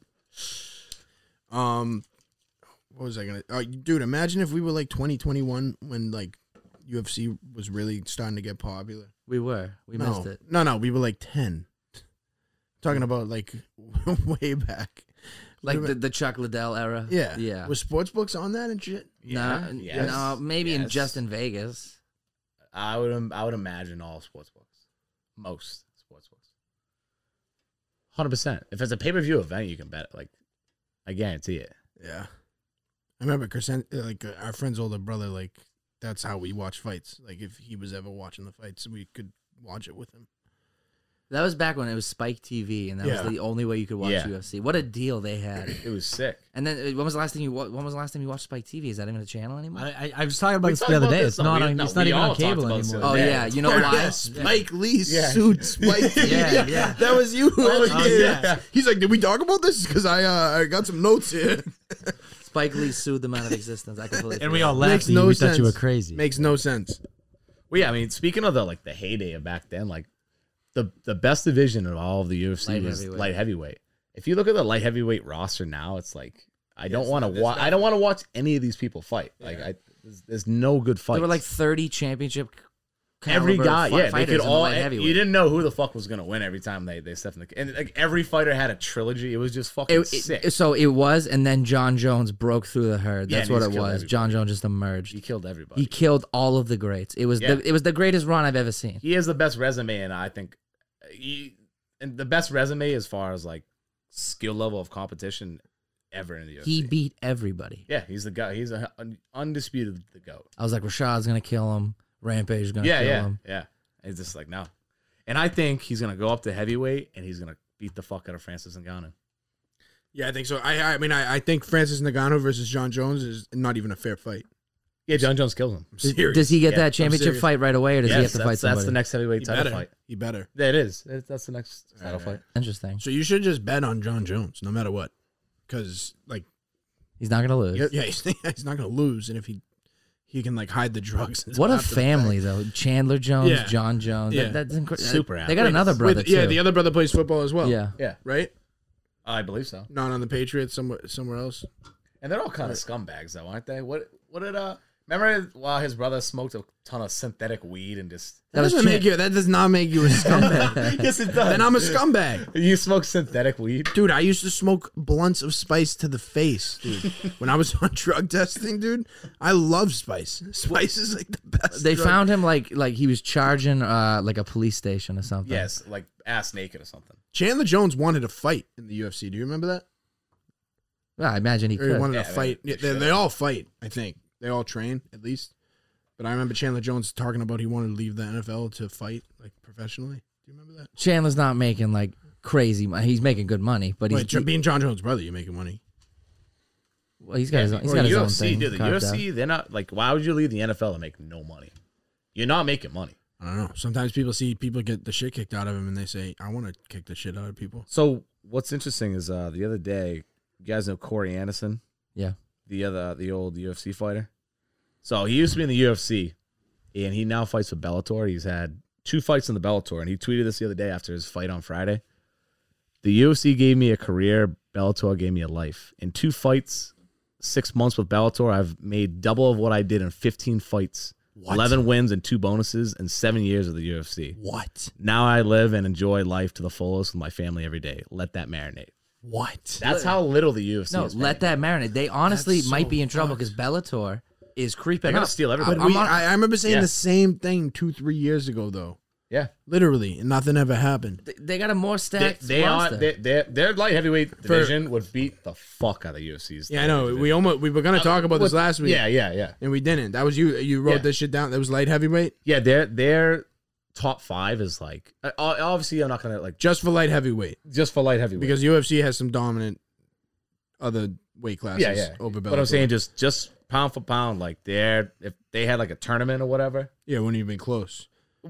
Um, what was I gonna? Uh, dude, imagine if we were like twenty twenty-one when like U F C was really starting to get popular. We were. We no, missed it. no, no, we were like ten. Talking about like way back. Like We the, were- the Chuck Liddell era. yeah, Yeah. Was sports books on that and shit? No, yes, no, maybe in yes. just in Vegas. I would im- I would imagine all sports books, most sports books, hundred percent. If it's a pay per view event, you can bet it. Like I guarantee it. Yeah, I remember Chris, like uh, our friend's older brother. Like that's how we watch fights. Like if he was ever watching the fights, we could watch it with him. That was back when it was Spike T V, and that Yeah. was the only way you could watch Yeah. U F C. What a deal they had! It was sick. And then uh, when was the last time you wa- when was the last time you watched Spike T V? Is that even a channel anymore? I, I, I was talking about We this talked the other about day. this It's on- not we- on. no, It's not we even all on talked cable about this anymore. oh Yeah. yeah, you know Oh, why? yeah, Spike Lee Yeah. sued Spike. Yeah, yeah. That was you. Oh, yeah. yeah. He's like, did we talk about this? Because I uh, I got some notes here. Spike Lee sued them out of existence. I completely And we forgot. all laughed Makes at you. no We thought you were sense. crazy. Makes no sense. Well, yeah, I mean, speaking of the like the heyday of back then, like the the best division of all of the U F C Light was heavyweight. light heavyweight. If you look at the light heavyweight roster now, it's like I don't it's want not- to it's watch. not- I don't want to watch any of these people fight. Like I, there's, there's no good fights. There were like thirty championship. every caliber guy, fi- yeah, they fighters could in the all. light You heavyweight. didn't know who the fuck was gonna win every time they they stepped in the and like every fighter had a trilogy. It was just fucking It- sick. it- so it was, and then John Jones broke through the herd. Yeah, That's and what he it just killed was. everybody. John Jones just emerged. he killed everybody. He killed all of the greats. It was Yeah. the it was the greatest run I've ever seen. he has the best resume, and I think, he, and the best resume as far as like skill level of competition ever in the U F C. He beat everybody. yeah, he's the guy. He's a un, undisputed the goat. I was like, Rashad's gonna kill him. Rampage is gonna Yeah, kill yeah, him. yeah. It's just like no, and I think he's gonna go up to heavyweight and he's gonna beat the fuck out of Francis Ngannou. Yeah, I think so. I I mean, I, I think Francis Ngannou versus John Jones is not even a fair fight. Yeah, John Jones kills him. I'm Does, serious. does he get Yeah, that I'm championship serious. fight right away, or does he Yes, have to that's, fight somebody? that's the next heavyweight He title better. fight. He better. Yeah, it is. It- That's the next title Right, fight. Interesting. So you should just bet on John Jones, no matter what, because like, He's not gonna lose. yeah, he's, he's not gonna lose, and if he he can like hide the drugs. until What a after the family, fact. though. Chandler Jones, Yeah. John Jones. Yeah. That, that's incredible. Super They got athletes. another brother With- too. yeah, the other brother plays football as well. Yeah. Yeah, right. I believe so. Not on the Patriots, somewhere somewhere else. And they're all kind of scumbags, though, aren't they? What? What did uh? Remember while his brother smoked a ton of synthetic weed and just. That, That was doesn't Chan- make you. That does not make you a scumbag. Yes, it does. Then I'm a scumbag. You smoke synthetic weed. Dude, I used to smoke blunts of spice to the face, dude. When I was on drug testing, dude, I love spice. Spice is like the best. They drug. found him like like he was charging uh like a police station or something. Yes, like ass naked or something. Chandler Jones wanted to fight in the U F C. Do you remember that? Well, I imagine he Or he could. wanted Yeah, to man, fight. he Yeah, they, should. they all fight, I think. They all train, at least. But I remember Chandler Jones talking about he wanted to leave the N F L to fight, like, professionally. Do you remember that? Chandler's not making like crazy money. He's making good money, but he's Wait, Jo- being John Jones' brother, you're making money. well, he's got his own, he's Or got his U F own C, thing. dude. The carved U F C, they're not like. Why would you leave the N F L to make no money? You're not making money. I don't know. Sometimes people see people get the shit kicked out of them and they say, I want to kick the shit out of people. So what's interesting is uh the other day, you guys know Corey Anderson, Yeah. the other the old U F C fighter. So he used to be in the U F C, and he now fights for Bellator. He's had two fights in the Bellator, and he tweeted this the other day after his fight on Friday. The U F C gave me a career. Bellator gave me a life. In two fights, six months with Bellator, I've made double of what I did in fifteen fights, What? eleven wins and two bonuses, and seven years of the U F C. What? Now I live and enjoy life to the fullest with my family every day. Let that marinate. What? That's how little the U F C No, is. let that marinate. They honestly That's might so be in trouble fucked. because Bellator is creeping They're gonna up. steal everybody. But I'm we, on- I, I remember saying Yeah. the same thing two, three years ago, though. Yeah. Literally, and nothing ever happened. They- They got a more They, stacked they are roster. they, they, their light heavyweight division would beat the fuck out of the U F C's. Yeah, I know. We almost we were gonna talk about this With- last week. Yeah, yeah, yeah. and we didn't. That was you. You wrote Yeah. this shit down. That was light heavyweight, Yeah, their their top five is like uh, obviously I'm not gonna like just for light heavyweight, just for light heavyweight because U F C has some dominant other weight classes. yeah, yeah. Over But I'm Bellator. saying just just pound for pound, like they're if they had like a tournament or whatever. yeah, wouldn't even close.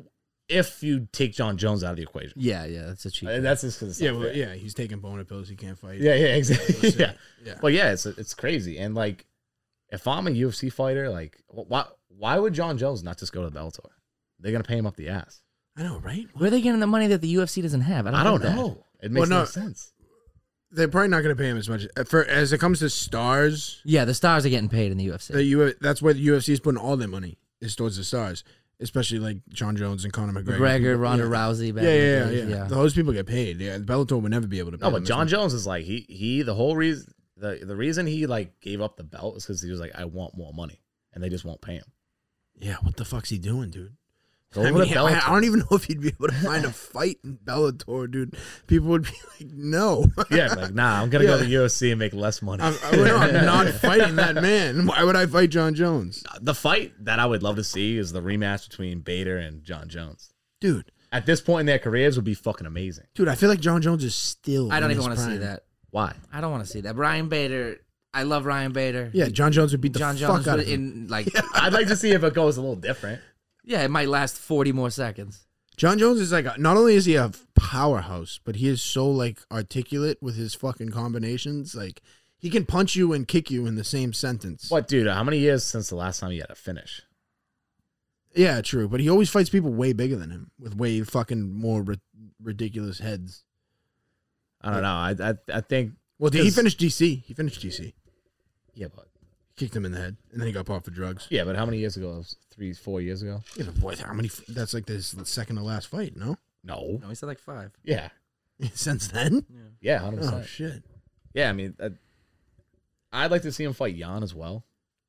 If you take John Jones out of the equation, yeah, yeah, that's a cheat. Uh, that's just because Yeah, well, yeah, he's taking boner pills. He can't fight. yeah, yeah, exactly. That's it. yeah. yeah. But yeah, it's it's crazy. And like, if I'm a U F C fighter, like, why why would John Jones not just go to Bellator? They're gonna pay him up the ass. I know, right? Where are they getting the money that the U F C doesn't have? I don't, I don't get that. know. It makes Well, no no. sense. They're probably not going to pay him as much. Uh, For as it comes to stars, Yeah, the stars are getting paid in the U F C. the U that's where the U F C is putting all their money is towards the stars, especially like John Jones and Conor McGregor. McGregor, Ronda yeah. Rousey. Back Yeah, in the yeah, days, yeah, yeah. Those people get paid. Yeah, Bellator would never be able to. Pay No, them but as John much. Jones is like he he the whole reason the the reason he like gave up the belt is because he was like, I want more money, and they just won't pay him. Yeah, what the fuck's he doing, dude? Go I, over mean, to I, Bellator. I don't even know if he'd be able to find a fight in Bellator, dude. People would be like, "No, Yeah, like nah, I'm gonna Yeah. go to the U F C and make less money. I'm, I'm not fighting that man. Why would I fight John Jones, The fight that I would love to see is the rematch between Bader and John Jones. dude?" at this point in their careers would be fucking amazing. Dude, I feel like John Jones is still. I don't in even his want to see prime. that. Why? I don't want to see that. Ryan Bader. I love Ryan Bader. Yeah, John Jones would beat the John fuck Jones out would of him. in like I'd like to see if it goes a little different. yeah, it might last forty more seconds. John Jones is like, not only is he a powerhouse, but he is so like articulate with his fucking combinations. Like he can punch you and kick you in the same sentence. What, dude? How many years since the last time you had a finish? Yeah, true. But he always fights people way bigger than him with way fucking more ri- ridiculous heads. I don't know. I I, I think. Well, did he 'cause- finish D C? He finished D C. Yeah, but Kicked him in the head, and then he got popped for drugs. yeah, but how many years ago? It was three, four years ago. Yeah, but boy, how many? That's like this second to last fight, no? No. No, he said like five. Yeah. Since then? Yeah. Hundred Oh percent. shit! Yeah. I mean, I, I'd like to see him fight Jan as well.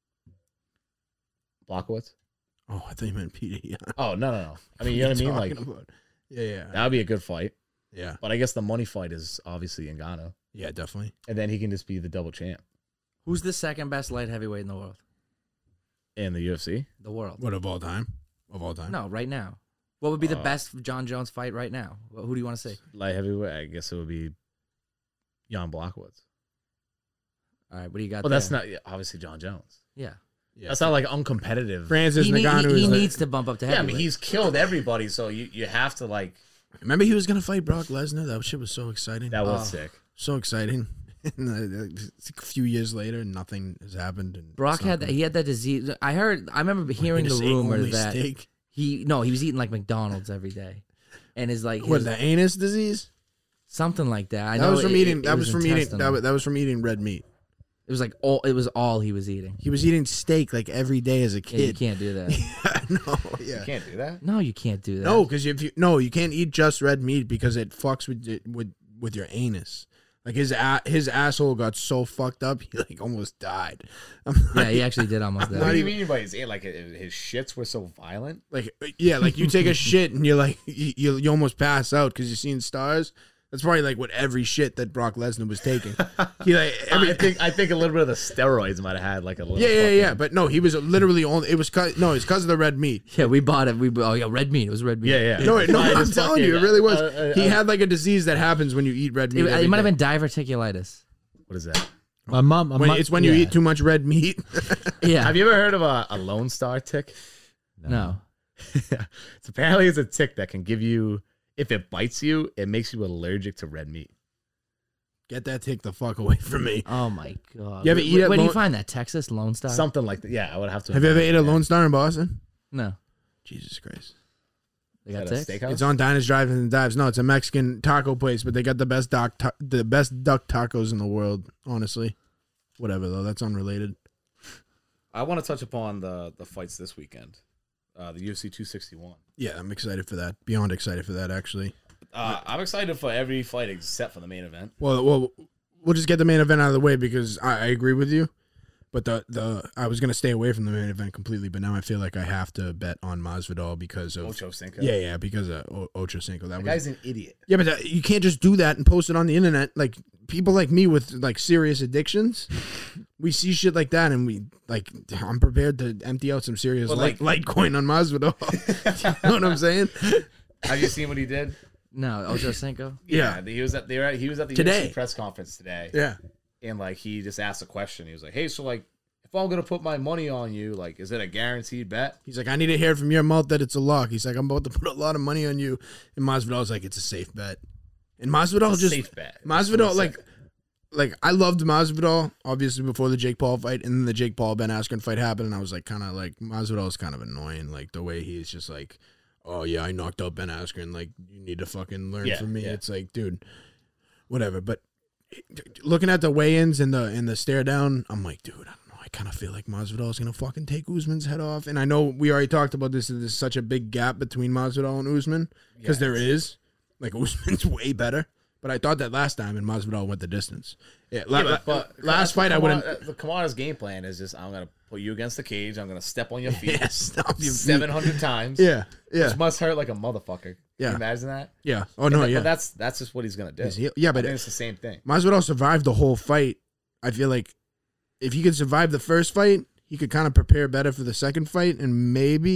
Blockowitz. Oh, I thought you meant Peter. Yeah. Oh no no no. I mean, you know what I mean? Like About. Yeah, yeah, that would be a good fight. yeah, But I guess the money fight is obviously Ngannou, yeah, definitely. and then he can just be the double champ Who's the second best light heavyweight in the world? in the U F C. The world. What of all time? Of all time? No, right now. What would be the Uh, best John Jones fight right now? Wh- Who do you want to see? Light heavyweight. I guess it would be Jan Blockowitz. All right, what do you got? Well, that's there? not obviously John Jones. Yeah. Yeah. That's not like uncompetitive. Francis He, need- Ngannou he, he is like- needs to bump up to Yeah, I heavyweight. mean he's killed everybody, so you, you have to like. Remember he was gonna fight Brock Lesnar? That shit was so exciting. That was Oh. sick. So exciting. And, uh, a few years later, nothing has happened. And Brock it's had not that. He had that disease. I heard. I remember hearing gonna the say rumor only that steak? he no, he was eating like McDonald's every day, and his like What his- the anus disease? something like that. I That know was from it- eating. it- that it was from eating. That intestinal. was, that was from eating red meat. It was like all. It was all he was eating. He was eating steak like every day as a Yeah, you kid. can't do that. no, You yeah. can't do that. No, you can't do that. No, because if you no, you can't eat just red meat because it fucks with your- with with your anus. Like his a, his asshole got so fucked up, he like almost died. I'm Yeah, like, he actually did almost What that. do you mean by his like his shits were so violent? like yeah, like you take a shit and you're like you you, you almost pass out because you're seeing stars. That's probably like what every shit that Brock Lesnar was taking. He like every I think I think a little bit of the steroids might have had like a little. yeah yeah fucking- yeah, but no, he was literally only it was cause, no, it's because of the red meat. Yeah, we bought it. We oh yeah, red meat. It was red meat. Yeah, yeah. No, no, I I'm just telling you, it fucking- really was. uh, uh, He uh, had like a disease that happens when you eat red meat. It, every it might have day. been diverticulitis. What is that? My mom. my When, mom- it's when you yeah. eat too much red meat. Yeah. Have you ever heard of a, a Lone Star tick? No. It's apparently it's a tick that can give you, if it bites you, it makes you allergic to red meat. Get that tick the fuck away from me. Oh my god. You ever Where- eat at Where do you Lone- find that? Texas Lone Star? Something like that. Yeah, I would have to. Have you ever ate a Yeah. Lone Star in Boston? No. Jesus Christ. They Is got that a ticks. steakhouse? It's on Diners, Drive and Dives. No, it's a Mexican taco place, but they got the best doc ta- the best duck tacos in the world, honestly. Whatever though, that's unrelated. I want to touch upon the the fights this weekend. Uh, the U F C two sixty-one. Yeah, I'm excited for that. Beyond excited for that, actually. Uh, I'm excited for every fight except for the main event. Well, well, we'll just get the main event out of the way because I, I agree with you. But the the I was gonna stay away from the main event completely, but now I feel like I have to bet on Masvidal because of Ocho Cinco. yeah, yeah, because of o- Ocho Cinco. That That was guy's an idiot. yeah, but that, you can't just do that and post it on the internet. Like people like me with like serious addictions, we see shit like that, and we like I'm prepared to empty out some serious Well, light, like- Litecoin on Masvidal. You know what I'm saying? Have you seen what he did? No, Ocho Cinco. Yeah. he was at they were at, he was at the Today. U F C press conference today. Yeah, And like he just asked a question. He was like, "Hey, so like, if I'm gonna put my money on you, like, is it a guaranteed bet?" he's like, I need to hear from your mouth that it's a lock. He's like, I'm about to put a lot of money on you, and Masvidal's like, it's a safe bet. And Masvidal It's a just safe bet. That's what Masvidal he like. said. Like I loved Masvidal obviously before the Jake Paul fight, and then the Jake Paul Ben Askren fight happened, and I was like kind of like Masvidal is kind of annoying, like the way he's just like, oh yeah, I knocked out Ben Askren, like you need to fucking learn Yeah, from me. yeah. It's like, dude, whatever. But looking at the weigh-ins and the and the stare down, I'm like, dude, I don't know. I kind of feel like Masvidal is gonna fucking take Usman's head off, and I know we already talked about this. There's such a big gap between Masvidal and Usman because there is. Like Usman's way better. But I thought that last time, and Masvidal went the distance. Yeah, la- Yeah, la- but, but last fight I Kamara- wouldn't. The Kamara's game plan is just I'm gonna put you against the cage. I'm gonna step on your feet Yeah, stop your feet. seven hundred times. Yeah, yeah, which must hurt like a motherfucker. Can Yeah. you imagine that? yeah. Oh no, But yeah. that's that's just what he's gonna do. Is he- yeah, I but think it- it's the same thing. Masvidal survived the whole fight. I feel like if he could survive the first fight, he could kind of prepare better for the second fight, and maybe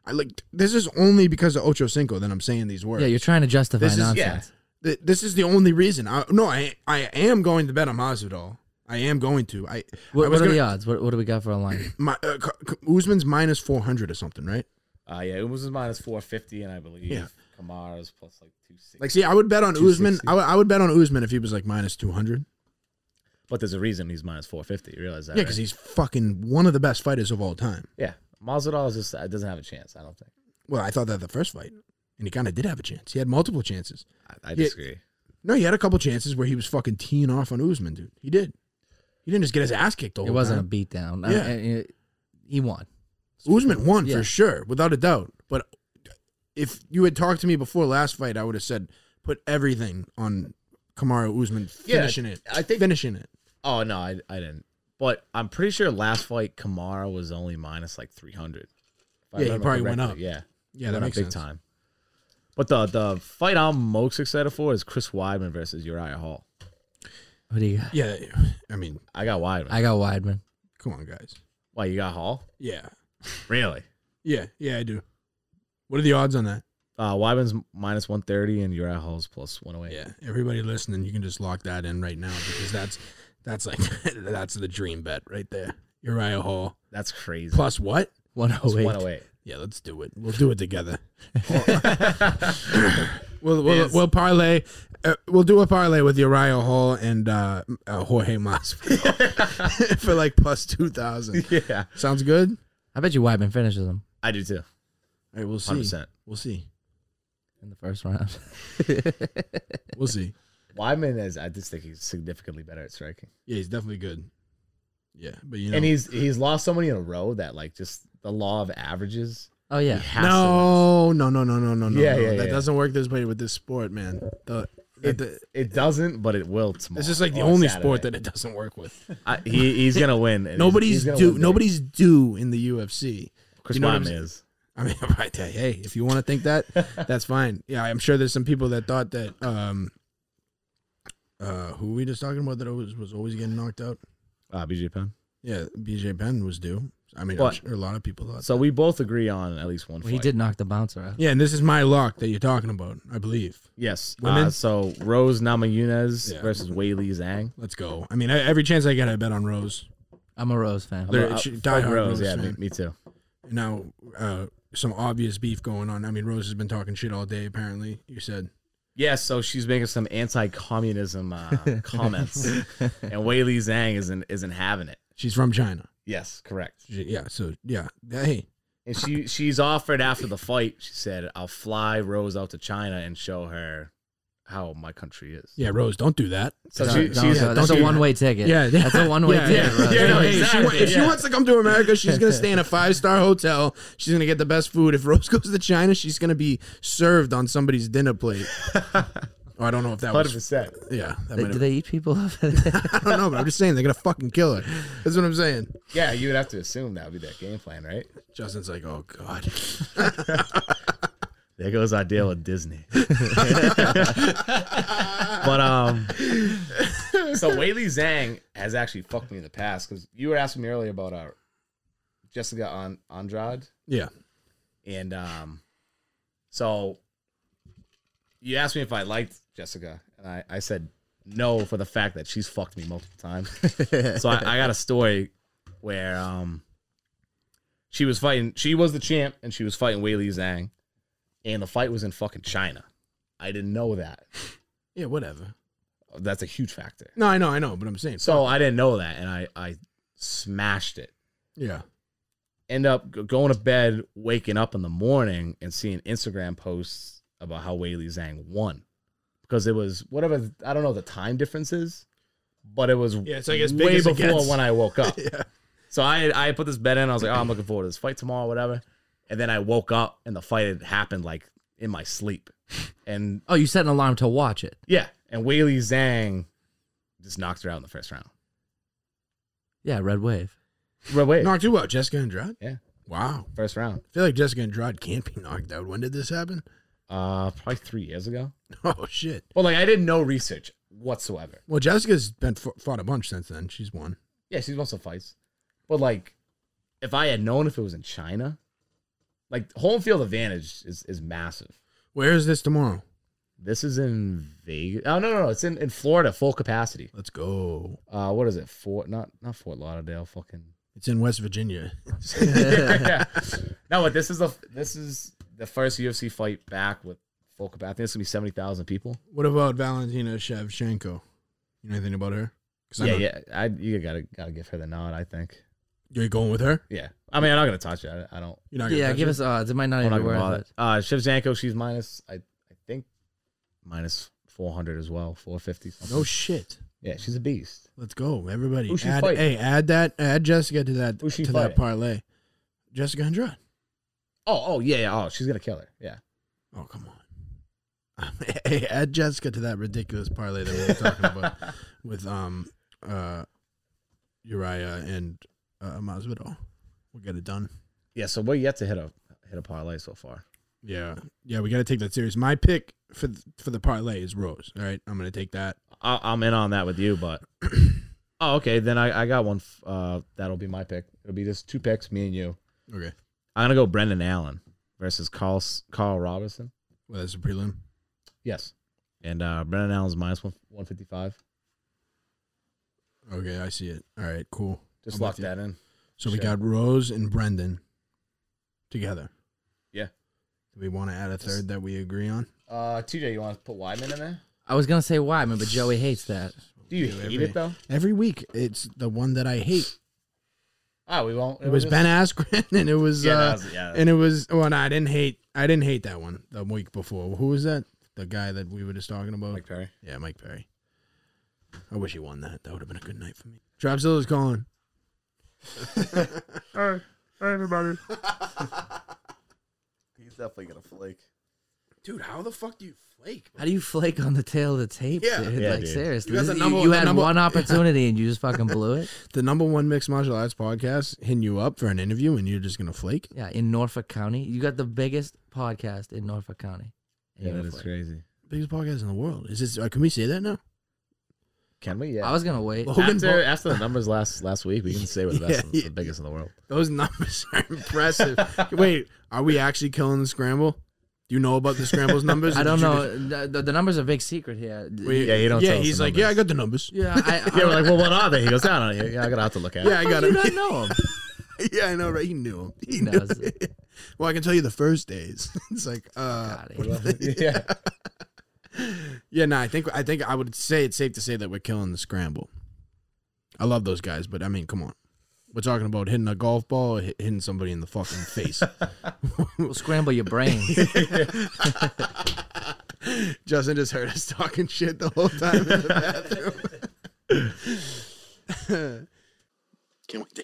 I like this is only because of Ocho Cinco that I'm saying these words. Yeah, you're trying to justify This is- nonsense. Th- This is the only reason. I, no, I I am going to bet on Masvidal. I am going to. I What, I what was are gonna, the odds? What, what do we got for a line? my uh, K- K- Usman's minus four hundred or something, right? Uh, yeah, it was minus four fifty, and I believe Yeah. Kamara's plus like two sixty. Like, see, I would bet on Usman. two sixty. I would, I would bet on Usman if he was like minus two hundred. But there's a reason he's minus four fifty. You realize that? Yeah, right? because he's fucking one of the best fighters of all time. yeah, Masvidal is just uh, doesn't have a chance. I don't think. Well, I thought that the first fight, and he kind of did have a chance. He had multiple chances. I, I Yeah. disagree. No, he had a couple chances where he was fucking teeing off on Usman, dude. He did. He didn't just get his ass kicked the It whole wasn't time. a beatdown. Yeah. I- I- he won. Usman won Yeah. for sure, without a doubt. But if you had talked to me before last fight, I would have said put everything on Kamaru Usman Yeah, finishing it. I think- finishing it. Oh no, I I didn't. But I'm pretty sure last fight Kamara was only minus like three hundred. Yeah, he probably went up. Yeah, Yeah, went that up makes big sense. time. But the the fight I'm most excited for is Chris Weidman versus Uriah Hall. What do you got? Yeah, I mean, I got Weidman. I got Weidman. come on, guys. Why you got Hall? Yeah, Really? yeah, yeah, I do. What are the odds on that? Uh, Weidman's minus one thirty and Uriah Hall's plus one oh eight. Yeah, everybody listening, you can just lock that in right now because that's that's like that's the dream bet right there. Uriah Hall That's crazy. plus what? one Plus oh eight. one oh eight. Yeah, let's do it. We'll do it together. we'll we'll, Yes. we'll parlay. Uh, we'll do a parlay with Uriah Hall and uh, uh, Jorge Masvidal for like plus two thousand. Yeah, Sounds good. I bet you Weidman finishes him I do too. All right, we'll see. one hundred percent. We'll see. in the first round. We'll see. Weidman is. I just think he's significantly better at striking, Yeah, he's definitely good. Yeah, but you know, and he's he's lost so many in a row that like just the law of averages. Oh He yeah. has to lose. no, no, no, no, no, no, no. Yeah, no. yeah, That yeah. doesn't work this way with this sport, man. The, the, It, the, it doesn't, but it will tomorrow. this is like the or only Saturday. sport that it doesn't work with. I, he he's gonna win. and he's- Nobody's he's gonna due. win big. Nobody's due in the U F C. Chris you know what I'm Weidman saying? is. I mean, right there. Hey, if you want to think that, that's fine. Yeah, I'm sure there's some people that thought that. Um, uh, who were we just talking about that always was always getting knocked out? Uh, B J Penn. Yeah, B J Penn was due. I mean, I'm What? sure a lot of people thought. So we both agree on at least one. Well, fight. he did knock the bouncer out. Yeah, and this is my lock that you're talking about, I believe. Yes. Women? Uh, so Rose Namajunas Yeah. versus Weili Zhang. Let's go. I mean, I, every chance I get, I bet on Rose. I'm a Rose fan. There- I'm a- she- fuck diehard Rose. Rose Yeah, me, fan. me too. Now, uh, some obvious beef going on. I mean, Rose has been talking shit all day. Apparently, you said. Yeah, so she's making some anti-communism uh, comments, and Weili Zhang isn't isn't having it. She's from China. Yes, correct. She- yeah, so yeah. Hey, And she she's offered after the fight. She said, "I'll fly Rose out to China and show her how my country is." yeah, Rose, don't do that. So Don't- she, don't- she's yeah, that's don't a do one way ticket. Yeah, That's a one way yeah, ticket. yeah. Rose. Yeah, no, Yeah, hey, if, she, exactly, wa- if she yeah. wants to come to America, she's gonna stay in a five star hotel. She's gonna get the best food. If Rose goes to China, she's gonna be served on somebody's dinner plate. Oh, I don't know if that hundred was. percent. Yeah, that They- might do have, they eat people over there? I don't know, but I'm just saying they're gonna fucking kill her. That's what I'm saying. Yeah, you would have to assume that would be their game plan, right? Justin's like, oh god. There goes our deal with Disney. But um, so Weili Zhang has actually fucked me in the past because you were asking me earlier about uh, Jessica An- Andrade, Yeah. and um, so you asked me if I liked Jessica, and I, I said no for the fact that she's fucked me multiple times. So I, I got a story where um, she was fighting. She was the champ, and she was fighting Weili Zhang, and the fight was in fucking China. I didn't know that. Yeah, whatever. That's a huge factor. No, I know, I know, but I'm saying. So I didn't know that, and I, I smashed it. yeah. End up g- going to bed, waking up in the morning, and seeing Instagram posts about how Weili Zhang won. Because it was, whatever, I don't know the time difference is, but it was Yeah, it's like as big way as it before gets. when I woke up. Yeah. So I I put this bet in. I was like, oh, I'm looking forward to this fight tomorrow, whatever. And then I woke up, and the fight had happened like in my sleep. And Oh, you set an alarm to watch it. yeah, and Weili Zhang just knocked her out in the first round. Yeah, Red Wave. Wait, wait. Knocked who out? Jessica Andrade? Yeah, Wow. first round. I feel like Jessica Andrade can't be knocked out. When did this happen? Uh, probably three years ago. Oh, shit. Well, like I did no research whatsoever. Well, Jessica's been f- fought a bunch since then. She's won. Yeah, she's won some fights, but like, if I had known if it was in China, like home field advantage is is massive. Where is this tomorrow? This is in Vegas. Oh no, no, no! It's in, in Florida, full capacity. Let's go. Uh, what is it? Fort not not Fort Lauderdale. Fucking. It's in West Virginia. yeah. No, but this is the this is the first U F C fight back with full capacity. I think it's gonna be seventy thousand people. What about Valentina Shevchenko? You know anything about her? Yeah, yeah. I you gotta gotta give her the nod. I think. You're going with her? Yeah. I mean, I'm not gonna touch it. I, I don't. You're not. Gonna Yeah, touch give it? us odds. It might not I'm not even gonna worth bother. it. Uh, Shevchenko, she's minus. I I think minus four hundred as well. Four fifty. No shit. Yeah, she's a beast. Let's go, everybody. Who's she add, fighting? hey, add that. Add Jessica to that. Who's she to fighting? that parlay. Jessica Andrade. Oh, oh yeah, yeah. Oh, she's gonna kill her. Yeah. Oh come on. Hey, add Jessica to that ridiculous parlay that we were talking about with um uh Uriah and uh, Masvidal. We'll get it done. Yeah. So we're yet to hit a hit a parlay so far. Yeah, yeah, we got to take that serious. My pick for th- for the parlay is Rose. All right, I'm gonna take that. I, I'm in on that with you, but oh, okay. Then I, I got one. f- Uh, that'll be my pick. It'll be just two picks, me and you. Okay, I'm gonna go Brendan Allen versus Carl S- Carl Robinson. well, that's a prelim. Yes, and uh, Brendan Allen's minus one one fifty five. Okay, I see it. All right, cool. Just I'm lock with you. that in. So we Sure. got Rose and Brendan together. Yeah. Do we want to add a third that we agree on? Uh, T J, you want to put Weidman in there? I was gonna say Wyman, but Joey hates that. Do you Yeah, hate every- it though? Every week, it's the one that I hate. Oh, we won't. It was Ben Askren, and it was Yeah, uh, that was, yeah. and it was. Well, no, I didn't hate. I didn't hate that one the week before. Who was that? The guy that we were just talking about. Mike Perry. Yeah, Mike Perry. I wish he won that. That would have been a good night for me. Trapzilla's calling. All right, all right, everybody. He's definitely gonna flake. Dude, how the fuck do you flake? How do you flake on the tail of the tape, Yeah. dude? Yeah, like dude. seriously, You got This the is- number- you, you the had number- one opportunity and you just fucking blew it. The number one mixed martial arts podcast hitting you up for an interview, and you're just gonna flake? Yeah, in Norfolk County, you got the biggest podcast in Norfolk County. And Yeah, you're that is flake. Oh, crazy. Biggest podcast in the world. Is this? Uh, can we say that now? Can we? Yeah. I was gonna wait. Logan after, Paul- after the numbers last last week, we can say we're the best, Yeah, yeah. the biggest in the world. Those numbers are impressive. Wait, are we actually killing the scramble? Do you know about the scrambles numbers? I Or don't did you know. just- The, the, the numbers are a big secret here. Wait, Yeah, you don't Yeah, tell us he's the like, yeah, I numbers. got the numbers. yeah, I, I, Yeah, we're like, well, what are they? He goes, I don't know. Yeah, I gotta have to look at it. Yeah, I got you him. don't know him. Yeah, I know, right? He knew him. He He knew knows it. Well, I can tell you the first days. It's like, uh, God, he- yeah. yeah, no, I think I think I would say it's safe to say that we're killing the scramble. I love those guys, but I mean, come on. We're talking about hitting a golf ball or hit- hitting somebody in the fucking face. We'll scramble your brain. Justin just heard us talking shit the whole time in the bathroom. Can't wait to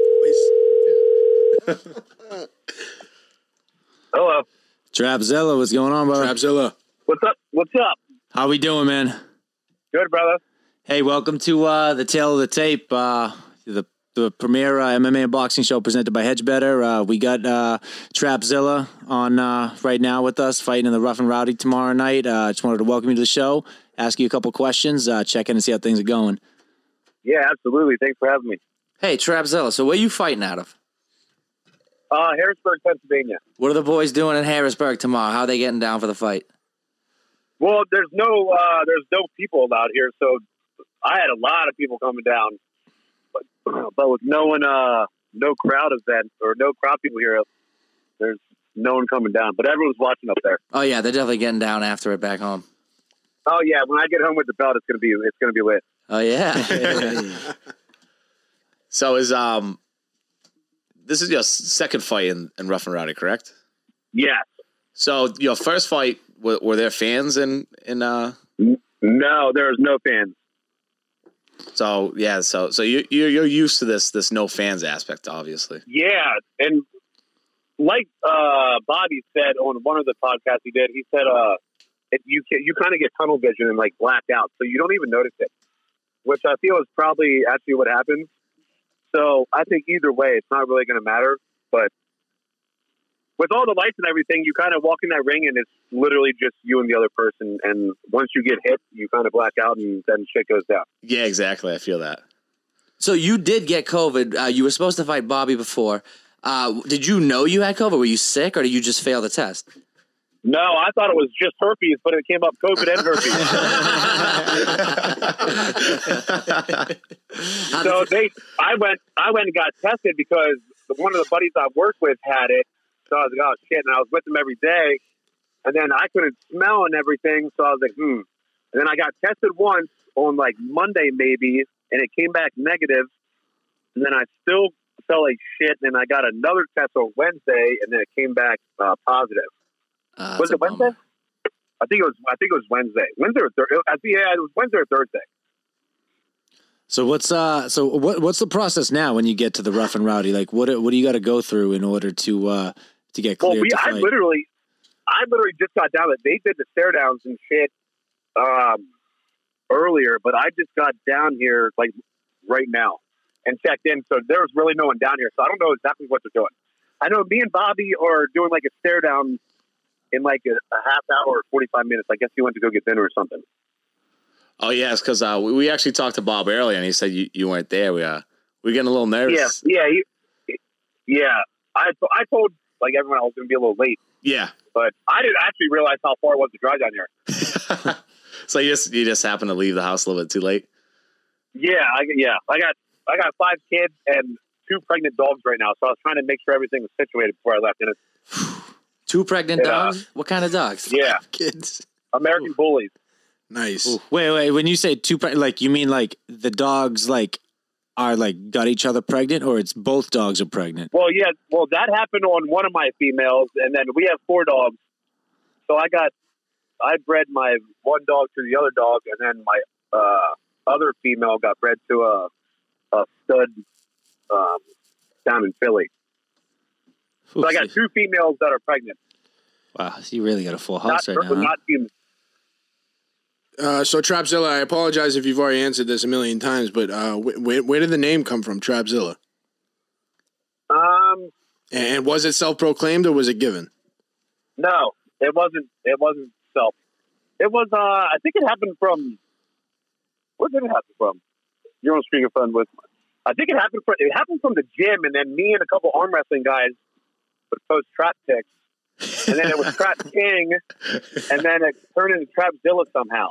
hear his voice. Hello. Trapzilla, what's going on, brother? Trapzilla. What's up? What's up? How we doing, man? Good, brother. Hey, welcome to uh, the Tale of the Tape, uh, the the premier uh, M M A and boxing show presented by Hedgebetter. Uh, we got uh, Trapzilla on uh, right now with us, fighting in the Rough and Rowdy tomorrow night. I uh, just wanted to welcome you to the show, ask you a couple questions, uh, check in and see how things are going. Yeah, absolutely. Thanks for having me. Hey, Trapzilla, so where you fighting out of? Uh, Harrisburg, Pennsylvania. What are the boys doing in Harrisburg tomorrow? How are they getting down for the fight? Well, there's no uh, there's no people out here, so I had a lot of people coming down, but but with no one, uh, no crowd event or no crowd people here, there's no one coming down. But everyone's watching up there. Oh, yeah, they're definitely getting down after it back home. Oh yeah, when I get home with the belt, it's gonna be it's gonna be lit. Oh, yeah. So is um, this is your second fight in, in Rough and Rowdy, correct? Yeah. So your first fight, were, were there fans in in uh? No, there's no fans. So yeah, so so you you're you're used to this this no fans aspect, obviously. Yeah, and like uh, Bobby said on one of the podcasts he did, he said, uh, it, you can, you kind of get tunnel vision and like black out, so you don't even notice it, which I feel is probably actually what happens. So I think either way, it's not really going to matter. But with all the lights and everything, you kind of walk in that ring and it's literally just you and the other person. And once you get hit, you kind of black out and then shit goes down. Yeah, exactly. I feel that. So you did get COVID. Uh, you were supposed to fight Bobby before. Uh, did you know you had COVID? Were you sick, or did you just fail the test? No, I thought it was just herpes, but it came up COVID and herpes. So they, I went, I went and got tested because one of the buddies I worked with had it. So I was like, oh shit, and I was with him every day, and then I couldn't smell and everything. So I was like, hmm. And then I got tested once on like Monday maybe, and it came back negative. And then I still felt like shit, and I got another test on Wednesday, and then it came back uh, positive. Uh, was it Wednesday? Bummer. I think it was. I think it was Wednesday. Wednesday or Thursday? I think yeah, it was Wednesday or Thursday. So what's uh? So what what's the process now when you get to the rough and rowdy? Like what what do you got to go through in order to uh to get cleared? Well, we, to I fight? literally, I literally just got down. That they did the stare downs and shit um, earlier, but I just got down here like right now and checked in. So there was really no one down here. So I don't know exactly what they're doing. I know me and Bobby are doing like a stare down in like a, a half hour or forty-five minutes. I guess he went to go get dinner or something. Oh, yes, because uh, we, we actually talked to Bob earlier, and he said you, you weren't there. We, uh, we were getting a little nervous. Yeah, yeah. He, yeah. I, I told like everyone I was going to be a little late. Yeah. But I didn't actually realize how far it was to drive down here. So you just, you just happened to leave the house a little bit too late? Yeah, I, yeah. I got I got five kids and two pregnant dogs right now, so I was trying to make sure everything was situated before I left. And it's, Two pregnant Yeah. dogs? What kind of dogs? yeah, Kids. American bullies. Nice. Ooh, wait, wait. When you say two, pre- like you mean like the dogs like are like got each other pregnant, or it's both dogs are pregnant? Well, yeah, well, that happened on one of my females, and then we have four dogs. So I got, I bred my one dog to the other dog, and then my uh, other female got bred to a, a stud um, down in Philly. So I got two females that are pregnant. Wow, so you really got a full Not, house right now. Huh? not humans. Uh, so Trapzilla, I apologize if you've already answered this a million times, but uh, wh- where, where did the name come from, Trapzilla? Um, And was it self-proclaimed or was it given? no, it wasn't. It wasn't self. It was. Uh, I think it happened from. Where did it happen from? You're on speakerphone with. I think it happened from. It happened from the gym, and then me and a couple arm wrestling guys would post trap pics, and then it was Trap King, and then it turned into Trapzilla somehow.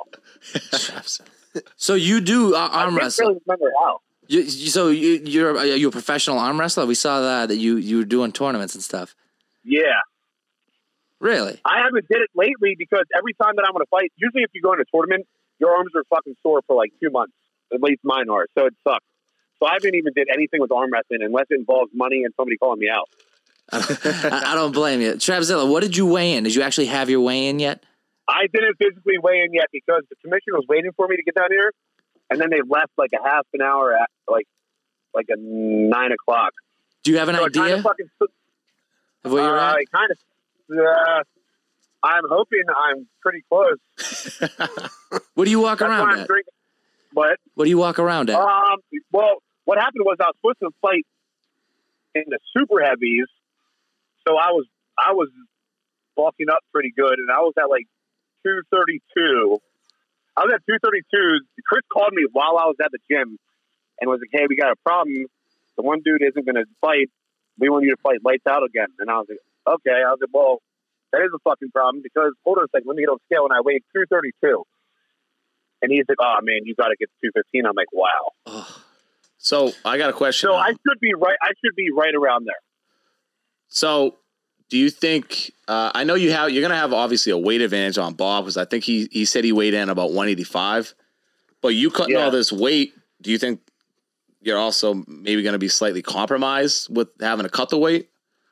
So you do uh, I arm can't wrestle? really remember how. You, you- so you, you're are you a professional arm wrestler? We saw that that you you were doing tournaments and stuff. Yeah, Really? I haven't did it lately because every time that I'm going to fight, usually if you go in a tournament, your arms are fucking sore for like two months. At least mine are, so it sucks. So I haven't even did anything with arm wrestling unless it involves money and somebody calling me out. I, I don't blame you. Trapzilla, what did you weigh in? Did you actually have your weigh in yet? I didn't physically weigh in yet because the commission was waiting for me to get down here, and then they left like a half an hour at like like a nine o'clock. Do you have an So it kinda idea fucking, of where you're uh, at? it kind of. Uh, I'm hoping I'm pretty close. What do you walk That's why around I'm at? drinking. But What do you walk around at? um, well, what happened was I was supposed to fight in the super heavies, so I was I was bulking up pretty good, and I was at like two thirty-two. I was at two thirty-two. Chris called me while I was at the gym and was like, "Hey, we got a problem. The one dude isn't going to fight. We want you to fight lights out again." And I was like, "Okay." I was like, "Well, that is a fucking problem because hold on a second. Let me get on scale." And I weighed two thirty-two. And he's like, "Oh man, you got to get to two fifteen." I'm like, "Wow." So I got a question. So I should be right. I should be right around there. So, do you think? Uh, I know you have. You're gonna have obviously a weight advantage on Bob because I think he he said he weighed in about one eighty-five. But you cutting Yeah. all this weight, do you think you're also maybe going to be slightly compromised with having to cut the weight?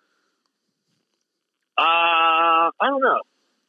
Uh, I don't know.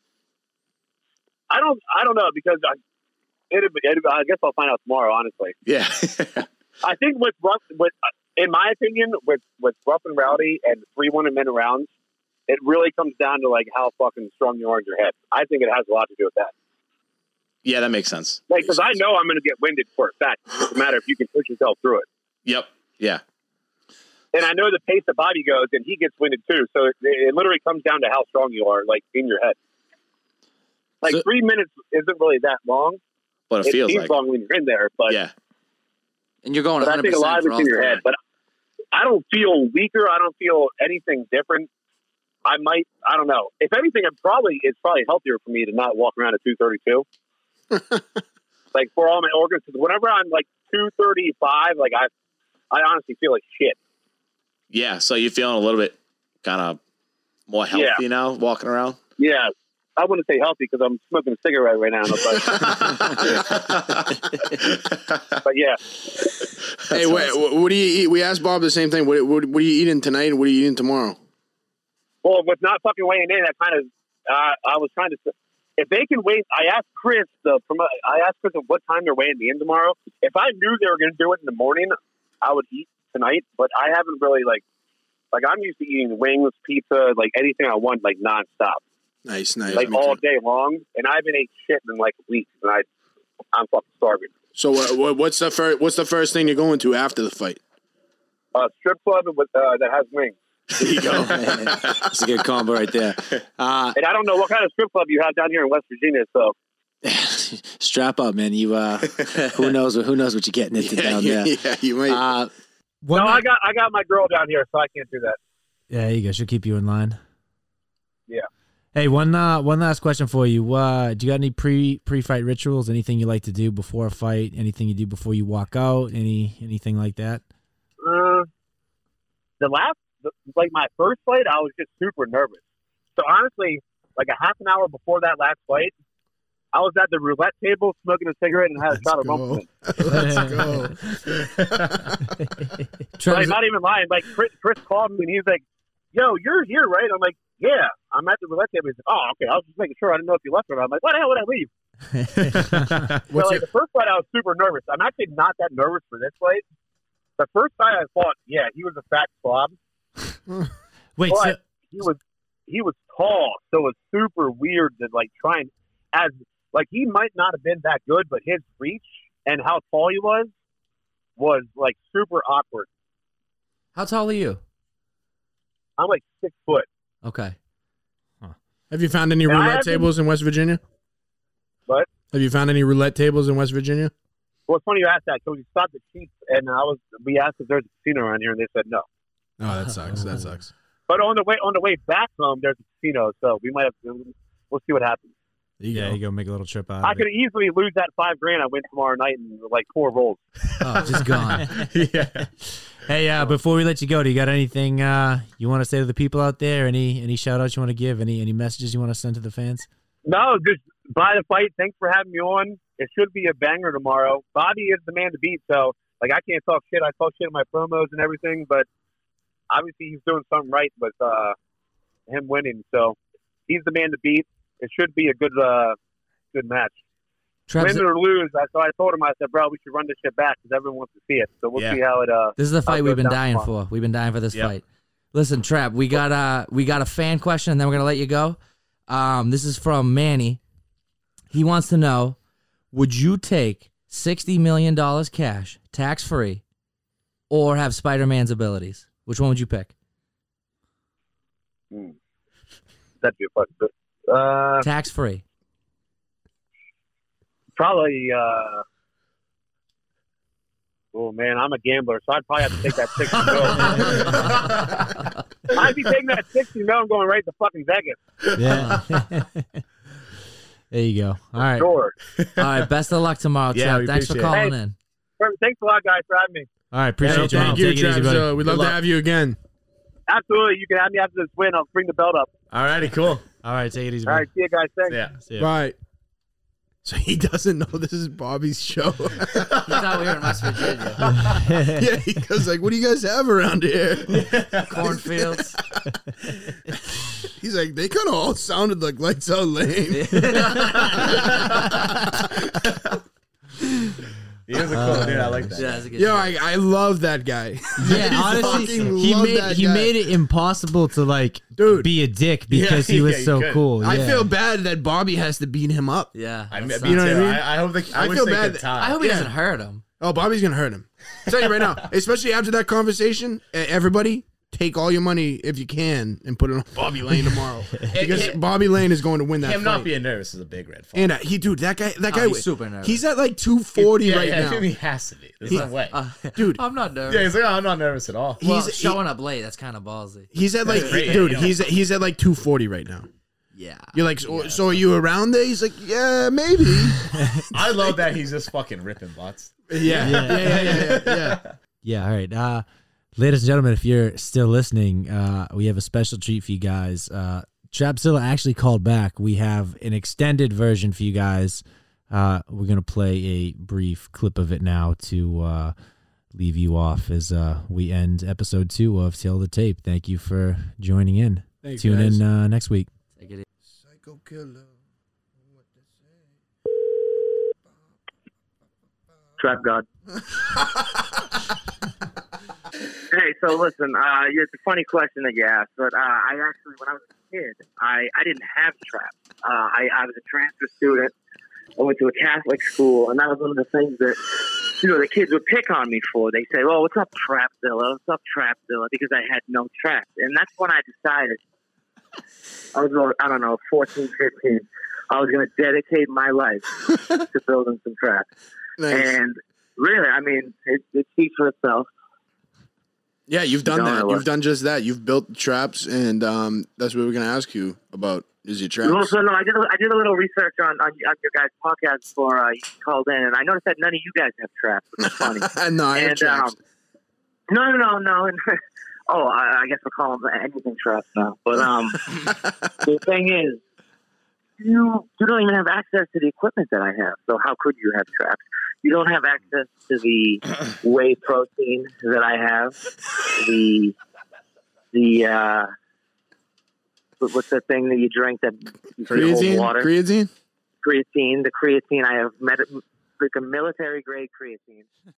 I don't. I don't know because I. It, it, I guess I'll find out tomorrow. Honestly, Yeah. I think with rough, with in my opinion, with with rough and rowdy and three one and men rounds, it really comes down to like how fucking strong you are in your head. I think it has a lot to do with that. Yeah, that makes sense. Like, because I know I'm going to get winded for a fact. It doesn't matter if you can push yourself through it. Yep. Yeah. And I know the pace that Bobby goes, and he gets winded too. So it, it literally comes down to how strong you are, like in your head. Like So- three minutes isn't really that long. But it, It feels seems like. long when you're in there, but Yeah. And you're going but I one hundred think a percent lot of for it's all in your three. head. But I don't feel weaker. I don't feel anything different. I might, I don't know. If anything, it probably it's probably healthier for me to not walk around at two thirty-two. Like for all my organs, whenever I'm like two thirty-five, like I, I honestly feel like shit. Yeah, so you're feeling a little bit kind of more healthy yeah. now, walking around? Yeah. I wouldn't say healthy because I'm smoking a cigarette right now. But, but yeah. Hey, wait, awesome. What do you eat? We asked Bob the same thing. What, what, what are you eating tonight and what are you eating tomorrow? Well, with not fucking weighing in, I kind of, uh, I was trying to, if they can wait, I asked Chris, the promote, I asked Chris of what time they're weighing me in tomorrow. If I knew they were going to do it in the morning, I would eat tonight, but I haven't really, like, like I'm used to eating wings, pizza, like anything I want, like nonstop. Nice, nice. Like Me all too. day long, and I haven't ate shit in like a week, and I, I'm fucking starving. So uh, what's the first, what's the first thing you're going to after the fight? A strip club with, uh, that has wings. There you go. That's a good combo right there. Uh, and I don't know what kind of strip club you have down here in West Virginia, so. Strap up, man. You uh, who knows? Who knows what you're getting into yeah, down you, there? Yeah, you might. Uh, no, I got I got my girl down here, so I can't do that. Yeah, there you go. She'll keep you in line. Yeah. Hey, one uh, one last question for you. Uh, do you got any pre pre fight rituals? Anything you like to do before a fight? Anything you do before you walk out? Any anything like that? Uh, the last, like my first fight, I was just super nervous. So honestly, like a half an hour before that last fight, I was at the roulette table smoking a cigarette and had a shot of rum. Let's go. Like, not even lying. Like Chris, Chris called me and he was like, "Yo, you're here, right?" I'm like, "Yeah, I'm at the roulette table." He's like, "Oh, okay. I was just making sure. I didn't know if you left or not." I'm like, "Why the hell would I leave?" So, like, the first fight, I was super nervous. I'm actually not that nervous for this fight. The first fight I fought, yeah, he was a fat slob. Wait, but so he was he was tall, so it was super weird to like try and as like he might not have been that good, but his reach and how tall he was was like super awkward. How tall are you? I'm like six foot. Okay. Have you found any And I roulette haven't- tables in West Virginia? What? Have you found any roulette tables in West Virginia? Well, it's funny you asked that because we stopped at Chiefs and I was we asked if there's a casino around here and they said no. Oh, that sucks. That sucks. But on the way on the way back home, there's a casino, so we might have to. We'll see what happens. You yeah, go. you go make a little trip out. I of could it. easily lose that five grand I win tomorrow night in like four rolls. Oh, just gone. yeah. Hey, uh, before we let you go, do you got anything uh, you want to say to the people out there? Any any shout outs you want to give? Any any messages you want to send to the fans? No, just buy the fight. Thanks for having me on. It should be a banger tomorrow. Bobby is the man to beat, so like I can't talk shit. I talk shit in my promos and everything, but obviously he's doing something right with uh, him winning. So he's the man to beat. It should be a good uh, good match. Travis, Win or lose, I, so I told him, I said, bro, we should run this shit back because everyone wants to see it. So we'll Yeah. see how it uh. this is the fight I'll we've go been down dying tomorrow. for. We've been dying for this Yep. fight. Listen, Trap, we got uh we got a fan question, and then we're gonna let you go. Um, this is from Manny. He wants to know: would you take sixty million dollars cash, tax free, or have Spider-Man's abilities? Which one would you pick? Hmm. That'd be a fucking good. Uh, Tax free. probably. Uh, oh man, I'm a gambler, so I'd probably have to take that sixty mil. I'd be taking that sixty mil and going right to fucking Vegas. Yeah. There you go. All right. Sure. All right. Best of luck tomorrow, Yeah, Trap. we Thanks for appreciate calling it. in. Thanks a lot, guys, for having me. All right. Appreciate Yeah, you, man. thank you, Take it easy, Travis. buddy. Uh, we'd love Good to luck. have you again. Absolutely. You can have me after this win. I'll bring the belt up. All righty, cool. All right. Take it easy, All buddy. right. See you guys. Thanks. Yeah. See ya. Right. So he doesn't know this is Bobby's show. He thought we were in West Virginia. Yeah, he goes like, "What do you guys have around here?" Cornfields. He's like, "They kind of all sounded like Lights Out Lane." He is a cool dude. I like that. Yeah, that's a good Yo, shot. I, I love that guy. Yeah, I honestly, fucking he love made that he guy. made it impossible to like Dude. be a dick because Yeah, he was yeah, you so could. cool. I yeah. feel bad that Bobby has to beat him up. Yeah. I, me that too. sucks. know what I mean? I, I hope they. I, I wish feel they bad could that- tie. I hope he Yeah. doesn't hurt him. Oh, Bobby's gonna hurt him. I'll tell you right now, especially after that conversation, e- everybody, take all your money if you can and put it on Bobby Lane tomorrow because Bobby Lane is going to win that. Him fight. not being nervous is a big red flag. And uh, he, dude, that guy, that Oh, guy, he's super nervous. He's at like two forty yeah, right yeah, now. He has to be. There's He- no way. Uh, Dude. I'm not nervous. yeah, he's like, oh, I'm not nervous at all. well, he's- showing up late. That's kind of ballsy. He's at like, Great, dude, yeah. he's at, he's at like two forty right now. Yeah. You're like, so, so are you around there? He's like, yeah, maybe. I love that he's just fucking ripping butts. yeah, yeah, yeah, yeah, yeah, yeah. Yeah, all right. Uh, ladies and gentlemen, if you're still listening, uh, we have a special treat for you guys. Uh, Trapzilla actually called back. We have an extended version for you guys. Uh, we're going to play a brief clip of it now to uh, leave you off as uh, we end episode two of Tail of the Tape. Thank you for joining in. Thanks, Tune guys. in uh, next week. Take it easy. Psycho killer. What Trap God. Hey, so listen, uh, it's a funny question that you asked, but uh, I actually, when I was a kid, I, I didn't have traps. Uh, I, I was a transfer student. I went to a Catholic school, and that was one of the things that, you know, the kids would pick on me for. They say, "Oh, what's up, Trapzilla? What's up, Trapzilla?" Because I had no traps. And that's when I decided, I was, about, I don't know, fourteen, fifteen, I was going to dedicate my life to building some traps. Nice. And really, I mean, it, it speaks for itself. Yeah, you've done No, that. I You've wasn't. done just that. You've built traps, and um, that's what we're going to ask you about. Is your traps? Well, so no, I did. A, I did a little research on, on, on your guys' podcast before uh, you called in, and I noticed that none of you guys have traps, which is funny. no, I have and traps. um, no, no, no, no. And, oh, I, I guess we'll call them anything traps now. But um, the thing is, you you don't even have access to the equipment that I have. So how could you have traps? You don't have access to the whey protein that I have. The the uh, what- what's that thing that you drink that you can hold Creatine? water? Creatine? Creatine. The creatine I have, med- freaking military grade creatine.